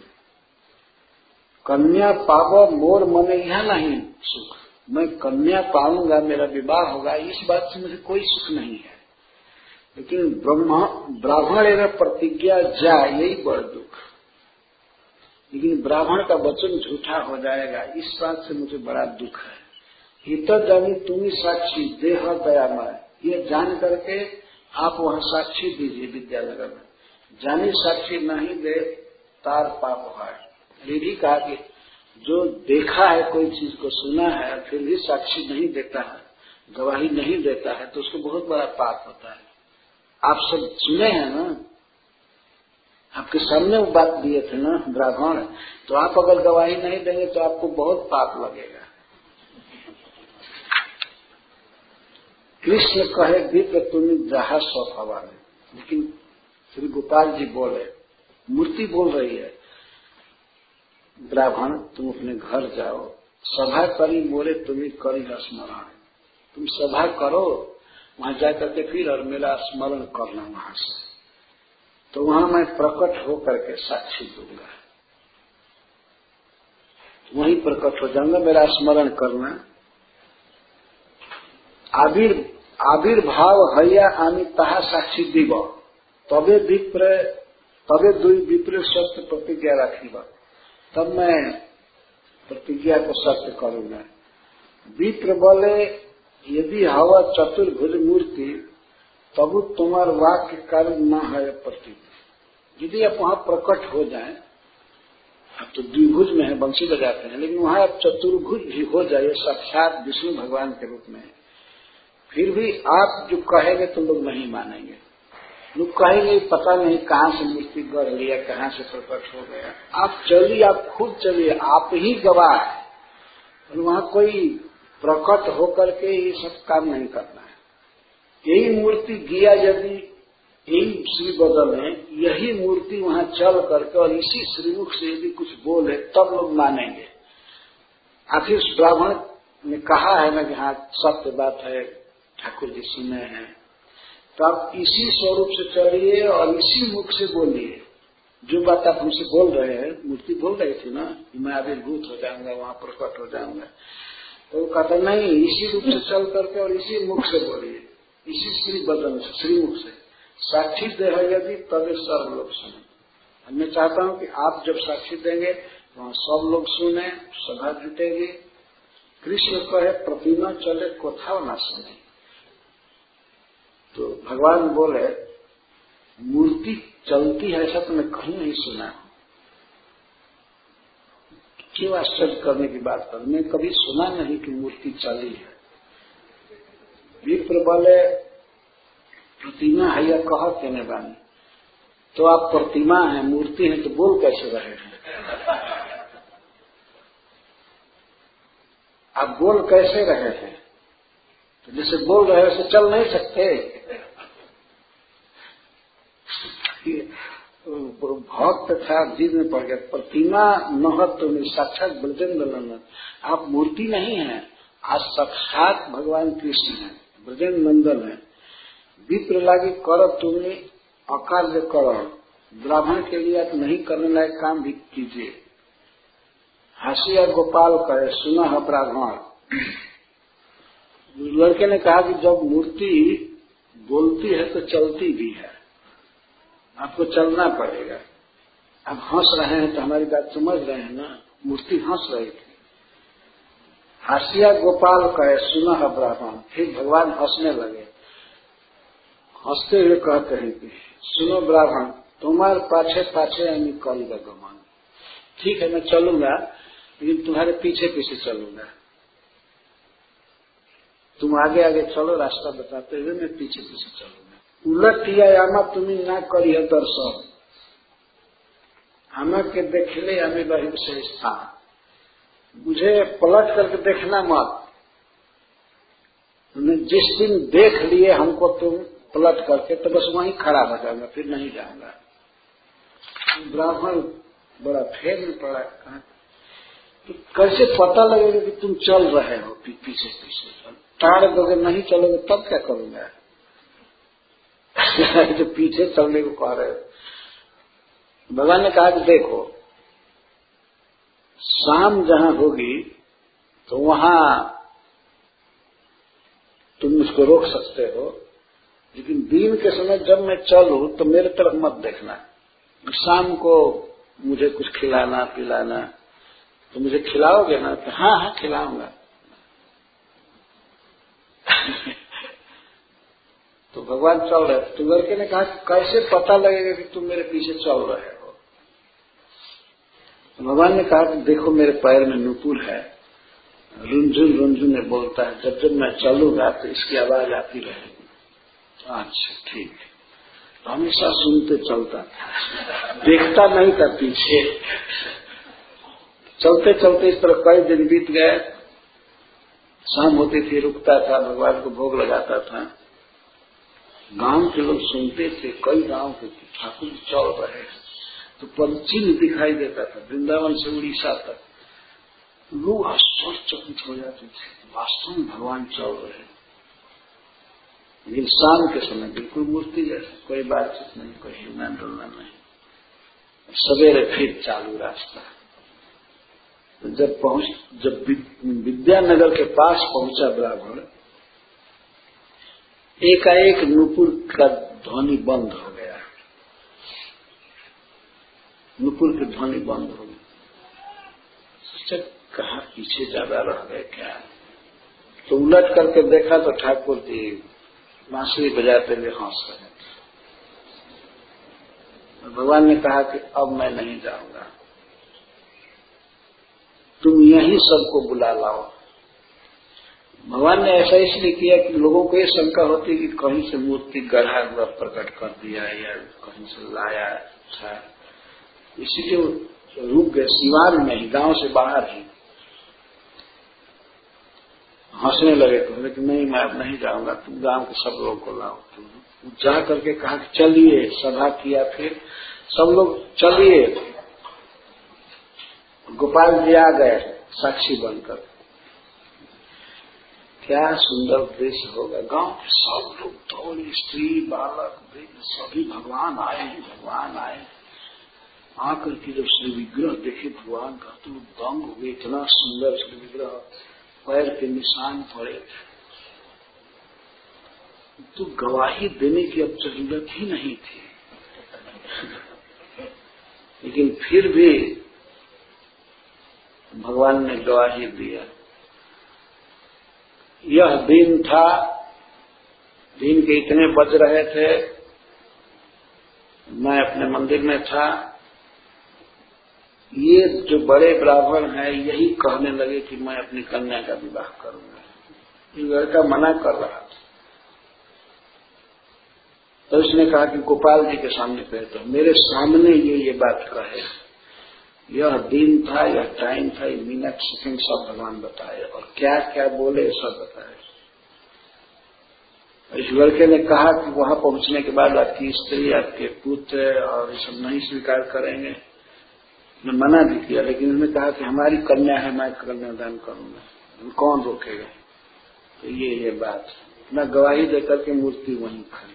कन्या पावो मोर मन यह नहीं सुख, मैं कन्या पाऊंगा, मेरा विवाह होगा, इस बात से मुझे कोई सुख नहीं है, लेकिन ब्रह्मा ब्राह्मण एवं प्रतिज्ञा जाए यही बड़ दुख। लेकिन ब्राह्मण का वचन झूठा हो जाएगा, इस बात से मुझे बड़ा दुख है। हित जानी तुम्हें साक्षी देह दयामय, ये जान करके आप वहां साक्षी दीजिए विद्यानगर में। जानी साक्षी नहीं दे तार पाप है, ये भी कहा कि जो देखा है कोई चीज को, सुना है, फिर भी साक्षी नहीं देता है, गवाही नहीं देता है, तो उसको बहुत बड़ा पाप होता है। आप सब सुने हैं ना, आपके सामने वो बात दिए थे ना ब्राह्मण, तो आप अगर गवाही नहीं देंगे तो आपको बहुत पाप लगेगा। कृष्ण कहे विप्र तुम जहा स्वभावा में, लेकिन श्री गोपाल जी बोले, मूर्ति बोल रही है, ब्राह्मण तुम अपने घर जाओ, सभा करी मोरे तुम्हें करी स्मरण, तुम सभा करो, वहां जाकर के फिर और मेरा स्मरण करना वहां से, तो वहां मैं प्रकट होकर के साक्षी दूंगा, वहीं प्रकट हो जाऊंगा, मेरा स्मरण करना। आविर आविर्भाव हैया आमी तहा साक्षी दीव, तबे विप्र तबे दुई विप्र सत्य प्रतिज्ञा रखीबा, तब मैं प्रतिज्ञा को सत्य करूंगा। विप्र बोले यदि हवा चतुर्भुज मूर्ति तब तुम्हार वाक्य कारण न है प्रति, यदि आप वहां प्रकट हो जाए, अब तो द्विभुज में है, बंसी बजाते हैं, लेकिन वहां आप चतुर्भुज भी हो जाए, साक्षात विष्णु भगवान के रूप में, फिर भी आप जो कहेंगे तो लोग नहीं मानेंगे। लोग कहेंगे पता नहीं कहां से मूर्ति गढ़ लिया, कहां से प्रकट हो गया। आप चलिए, आप खुद चलिए, आप ही गवाह है, और वहां कोई प्रकट होकर के ये सब काम नहीं करना है। यही मूर्ति गया, यदि यही श्री बदल है, यही मूर्ति वहां चल करके और इसी श्रीमुख से यदि कुछ बोले तब लोग मानेंगे। आखिर ब्राह्मण ने कहा है ना कि हाँ सत्य बात है, ठाकुर जी सुने हैं, तो आप इसी स्वरूप से चलिए और इसी मुख से बोलिए। जो बात आप हमसे बोल रहे हैं, मूर्ति बोल रही थी ना, मैं आविर्भूत हो जाऊंगा, वहां प्रकट हो जाऊंगा, तो वो कहता नहीं, इसी रूप से चल करके और इसी मुख से बोलिए, इसी श्री बदन से, श्रीमुख से साक्षी दे यदि तभी सब लोग सुने। मैं चाहता हूं कि आप जब साक्षी देंगे वहां सब लोग सुने, सभा जुटेगी। कृष्ण कहे प्रतिमा चले कोथाव ना सुने, तो भगवान बोले मूर्ति चलती है ऐसा तो मैं कहीं नहीं सुना, क्यों आश्चर्य करने की बात कर, मैं कभी सुना नहीं कि मूर्ति चली है। विप्र बोले प्रतिमा है या कह कहने वाली, तो आप प्रतिमा है, मूर्ति है, तो बोल कैसे रहे हैं? आप बोल कैसे रहे हैं? तो जैसे बोल रहे हो चल नहीं सकते। भक्त था, जीव में पड़ गया, प्रतिमा महत्व में साक्षात ब्रजेंद्र नंदन, आप मूर्ति नहीं है, आज साक्षात भगवान कृष्ण है, ब्रजेंद्र नंदन है। विप्र लागी कर तुम्हें अकार्य करो, ब्राह्मण के लिए आप नहीं करने लायक काम भी कीजिए। हाशिया गोपाल कहे सुना है ब्राह्मण। लड़के ने कहा कि जब मूर्ति बोलती है तो चलती भी है, आपको चलना पड़ेगा। आप हंस रहे हैं तो हमारी बात समझ रहे हैं ना, मूर्ति हंस रही थी। हाशिया गोपाल कहे सुना है ब्राह्मण, फिर भगवान हंसने लगे, हंसते हुए कहते हैं कि सुनो ब्राह्मण, तुम्हारे पाछे पाछे यानी कल गमन, ठीक है मैं चलूंगा, लेकिन तुम्हारे पीछे पीछे चलूंगा, तुम आगे आगे चलो रास्ता बताते हुए, मैं पीछे पीछे चलूंगा। उलट यामा तुम्हें ना करिए दर्शन, हमें के देखले हमें वही से स्थान, मुझे पलट करके देखना मत, जिस दिन देख लिए हमको तुम पलट करके तो बस वहीं खड़ा हो जाऊंगा, फिर नहीं जाऊंगा। ब्राह्मण बड़ा फेर में पड़ा, तो कैसे पता लगेगा कि तुम चल रहे हो पीछे पीछे, टाड़ दोगे नहीं चलोगे तब क्या करूंगा? जो पीछे चलने को कह रहे हो। भगवान ने कहा कि देखो शाम जहां होगी तो वहां तुम मुझको रोक सकते हो, लेकिन दिन के समय जब मैं चलूं तो मेरे तरफ मत देखना। शाम को मुझे कुछ खिलाना पिलाना, तो मुझे खिलाओगे ना? तो हाँ हाँ खिलाऊंगा। तो भगवान चल रहे, तो लड़के ने कहा कैसे पता लगेगा कि तुम मेरे पीछे चल रहे हो? भगवान ने कहा कि देखो मेरे पैर में नुपुर है, रुंझुन रुंझुन ने बोलता है, जब जब मैं चलूंगा तो इसकी आवाज आती रहेगी। अच्छा ठीक है, तो हमेशा सुनते चलता था, देखता नहीं था पीछे। चलते चलते इस तरह कई दिन बीत गए। शाम होती थी, रुकता था, भगवान को भोग लगाता था। गांव के लोग सुनते थे, कई गांव के ठाकुर चल रहे हैं, तो पंचिल दिखाई देता था वृंदावन से उड़ीसा तक। लोग आश्चर्यचकित हो जाते थे, वास्तव में भगवान चल रहे हैं। लेकिन शाम के समय बिल्कुल मूर्ति जैसे, कोई बातचीत नहीं, कोई हिलना डुलना नहीं। सवेरे फिर चालू रास्ता। तो जब पहुंच जब विद्यानगर के पास पहुंचा ब्राह्मण, एकाएक नुपुर का ध्वनि बंद हो गया। नुपुर की ध्वनि बंद हो गई। सोचा कहाँ पीछे ज्यादा रह गए क्या। तो उलट करके देखा तो ठाकुर जी बांसुरी बजाते हुए हंस रहे थे। भगवान ने कहा कि अब मैं नहीं जाऊंगा, तुम यहीं सबको बुला लाओ। भगवान ने ऐसा इसलिए किया कि लोगों को ये शंका होती कि कहीं से मूर्ति गढ़ा हुआ प्रकट कर दिया या कहीं से लाया था, इसीलिए रुक गए सीवान में ही, गांव से बाहर ही। हंसने लगे तो कि नहीं मैं अब नहीं जाऊंगा, तुम गांव के सब लोगों को लाओ। तुम जा करके कहा कि चलिए, सभा किया, फिर सब लोग चलिए। गोपाल जी आ गए साक्षी बनकर। क्या सुंदर दृश्य होगा, गांव के सब लोग दौड़े, स्त्री बालक वृद्ध सभी, भगवान आए हैं भगवान आए। आकर के जब श्री विग्रह देखे भगवान का तो दंग हो गए, इतना सुंदर श्री विग्रह, पैर के निशान पड़े। तो गवाही देने की अब जरूरत ही नहीं थी। लेकिन फिर भी भगवान ने गवाही दिया। यह दिन था, दिन के इतने बज रहे थे, मैं अपने मंदिर में था। ये जो बड़े ब्राह्मण हैं यही कहने लगे कि मैं अपनी कन्या का विवाह करूंगा। ये लड़का मना कर रहा था, तो उसने कहा कि गोपाल जी के सामने कहे, तो मेरे सामने ये ये बात कहे। यह दिन था, यह टाइम था, ये मिनट सेकंड सब भगवान बताए और क्या क्या बोले सब बताए। इस लड़के ने कहा कि वहां पहुंचने के बाद आपकी स्त्री, आपके पुत्र और ये सब नहीं स्वीकार करेंगे। मैं मना भी किया, लेकिन उन्होंने कहा कि हमारी कन्या है, मैं कन्यादान करूंगा, कौन रोकेगा। तो ये ये बात मैं गवाही देकर के मूर्ति वहीं खड़ी।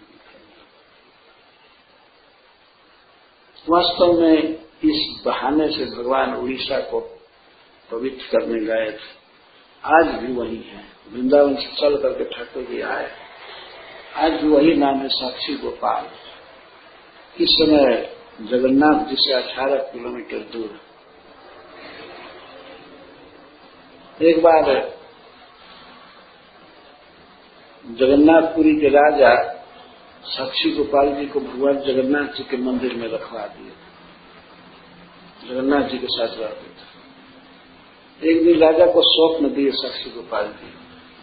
वास्तव में इस बहाने से भगवान उड़ीसा को पवित्र करने गए थे, आज भी वही है। वृंदावन से चल करके ठाकुर जी आए, आज भी वही नाम है साक्षी गोपाल। इस समय जगन्नाथ जी से अठारह किलोमीटर दूर। एक बार जगन्नाथपुरी के राजा साक्षी गोपाल जी को भगवान जगन्नाथ जी के मंदिर में रखवा दिए, जगन्नाथ जी के साथ रहते थे। एक दिन राजा को स्वप्न दिए साक्षी गोपाल जी,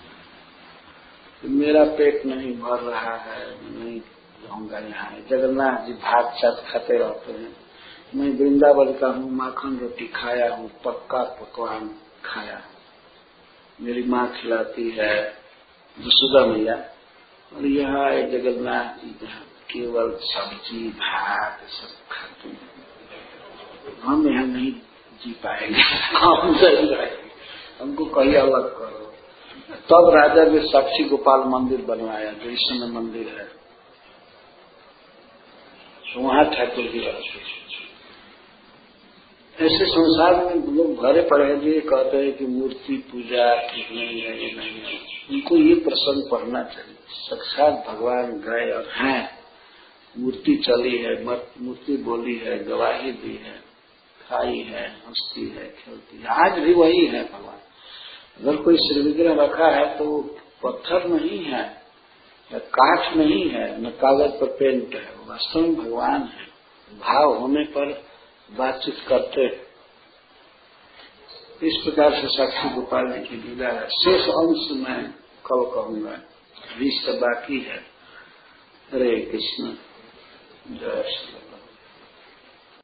मेरा पेट नहीं भर रहा है, नहीं रहूंगा यहाँ। जगन्नाथ जी भात साथ खाते रहते हैं, मैं वृंदावन का हूँ, माखन रोटी खाया हूँ, पक्का पकवान खाया, मेरी माँ खिलाती है यशोदा मैया, और यहाँ आए जगन्नाथ जी जहाँ केवल सब्जी भात सब खाते हैं। हम यहाँ नहीं जी पाएंगे, हम सही रहेंगे, हमको कहीं अलग करो। तब राजा ने साक्षी गोपाल मंदिर बनवाया, जो इस समय मंदिर है। तो वहां ठाकुर जी रहते। ऐसे संसार में लोग भरे पड़े हैं जो ये कहते हैं कि मूर्ति पूजा ठीक नहीं है, ये नहीं है। उनको ये प्रसंग पढ़ना चाहिए, साक्षात भगवान गए और हैं, मूर्ति चली है, मूर्ति बोली है, गवाही दी है, खाई है, हंसती है, खेलती है। आज भी वही है भगवान। अगर कोई श्री विग्रह रखा है तो पत्थर नहीं है, न काठ नहीं है, न कागज पर पेंट है, वास्तव में भगवान है। भाव होने पर बातचीत करते हैं। इस प्रकार से साक्षी गोपाल जी की लीला है। शेष अंश मैं कल कहूंगा, बीस का बाकी है। हरे कृष्ण, जय श्री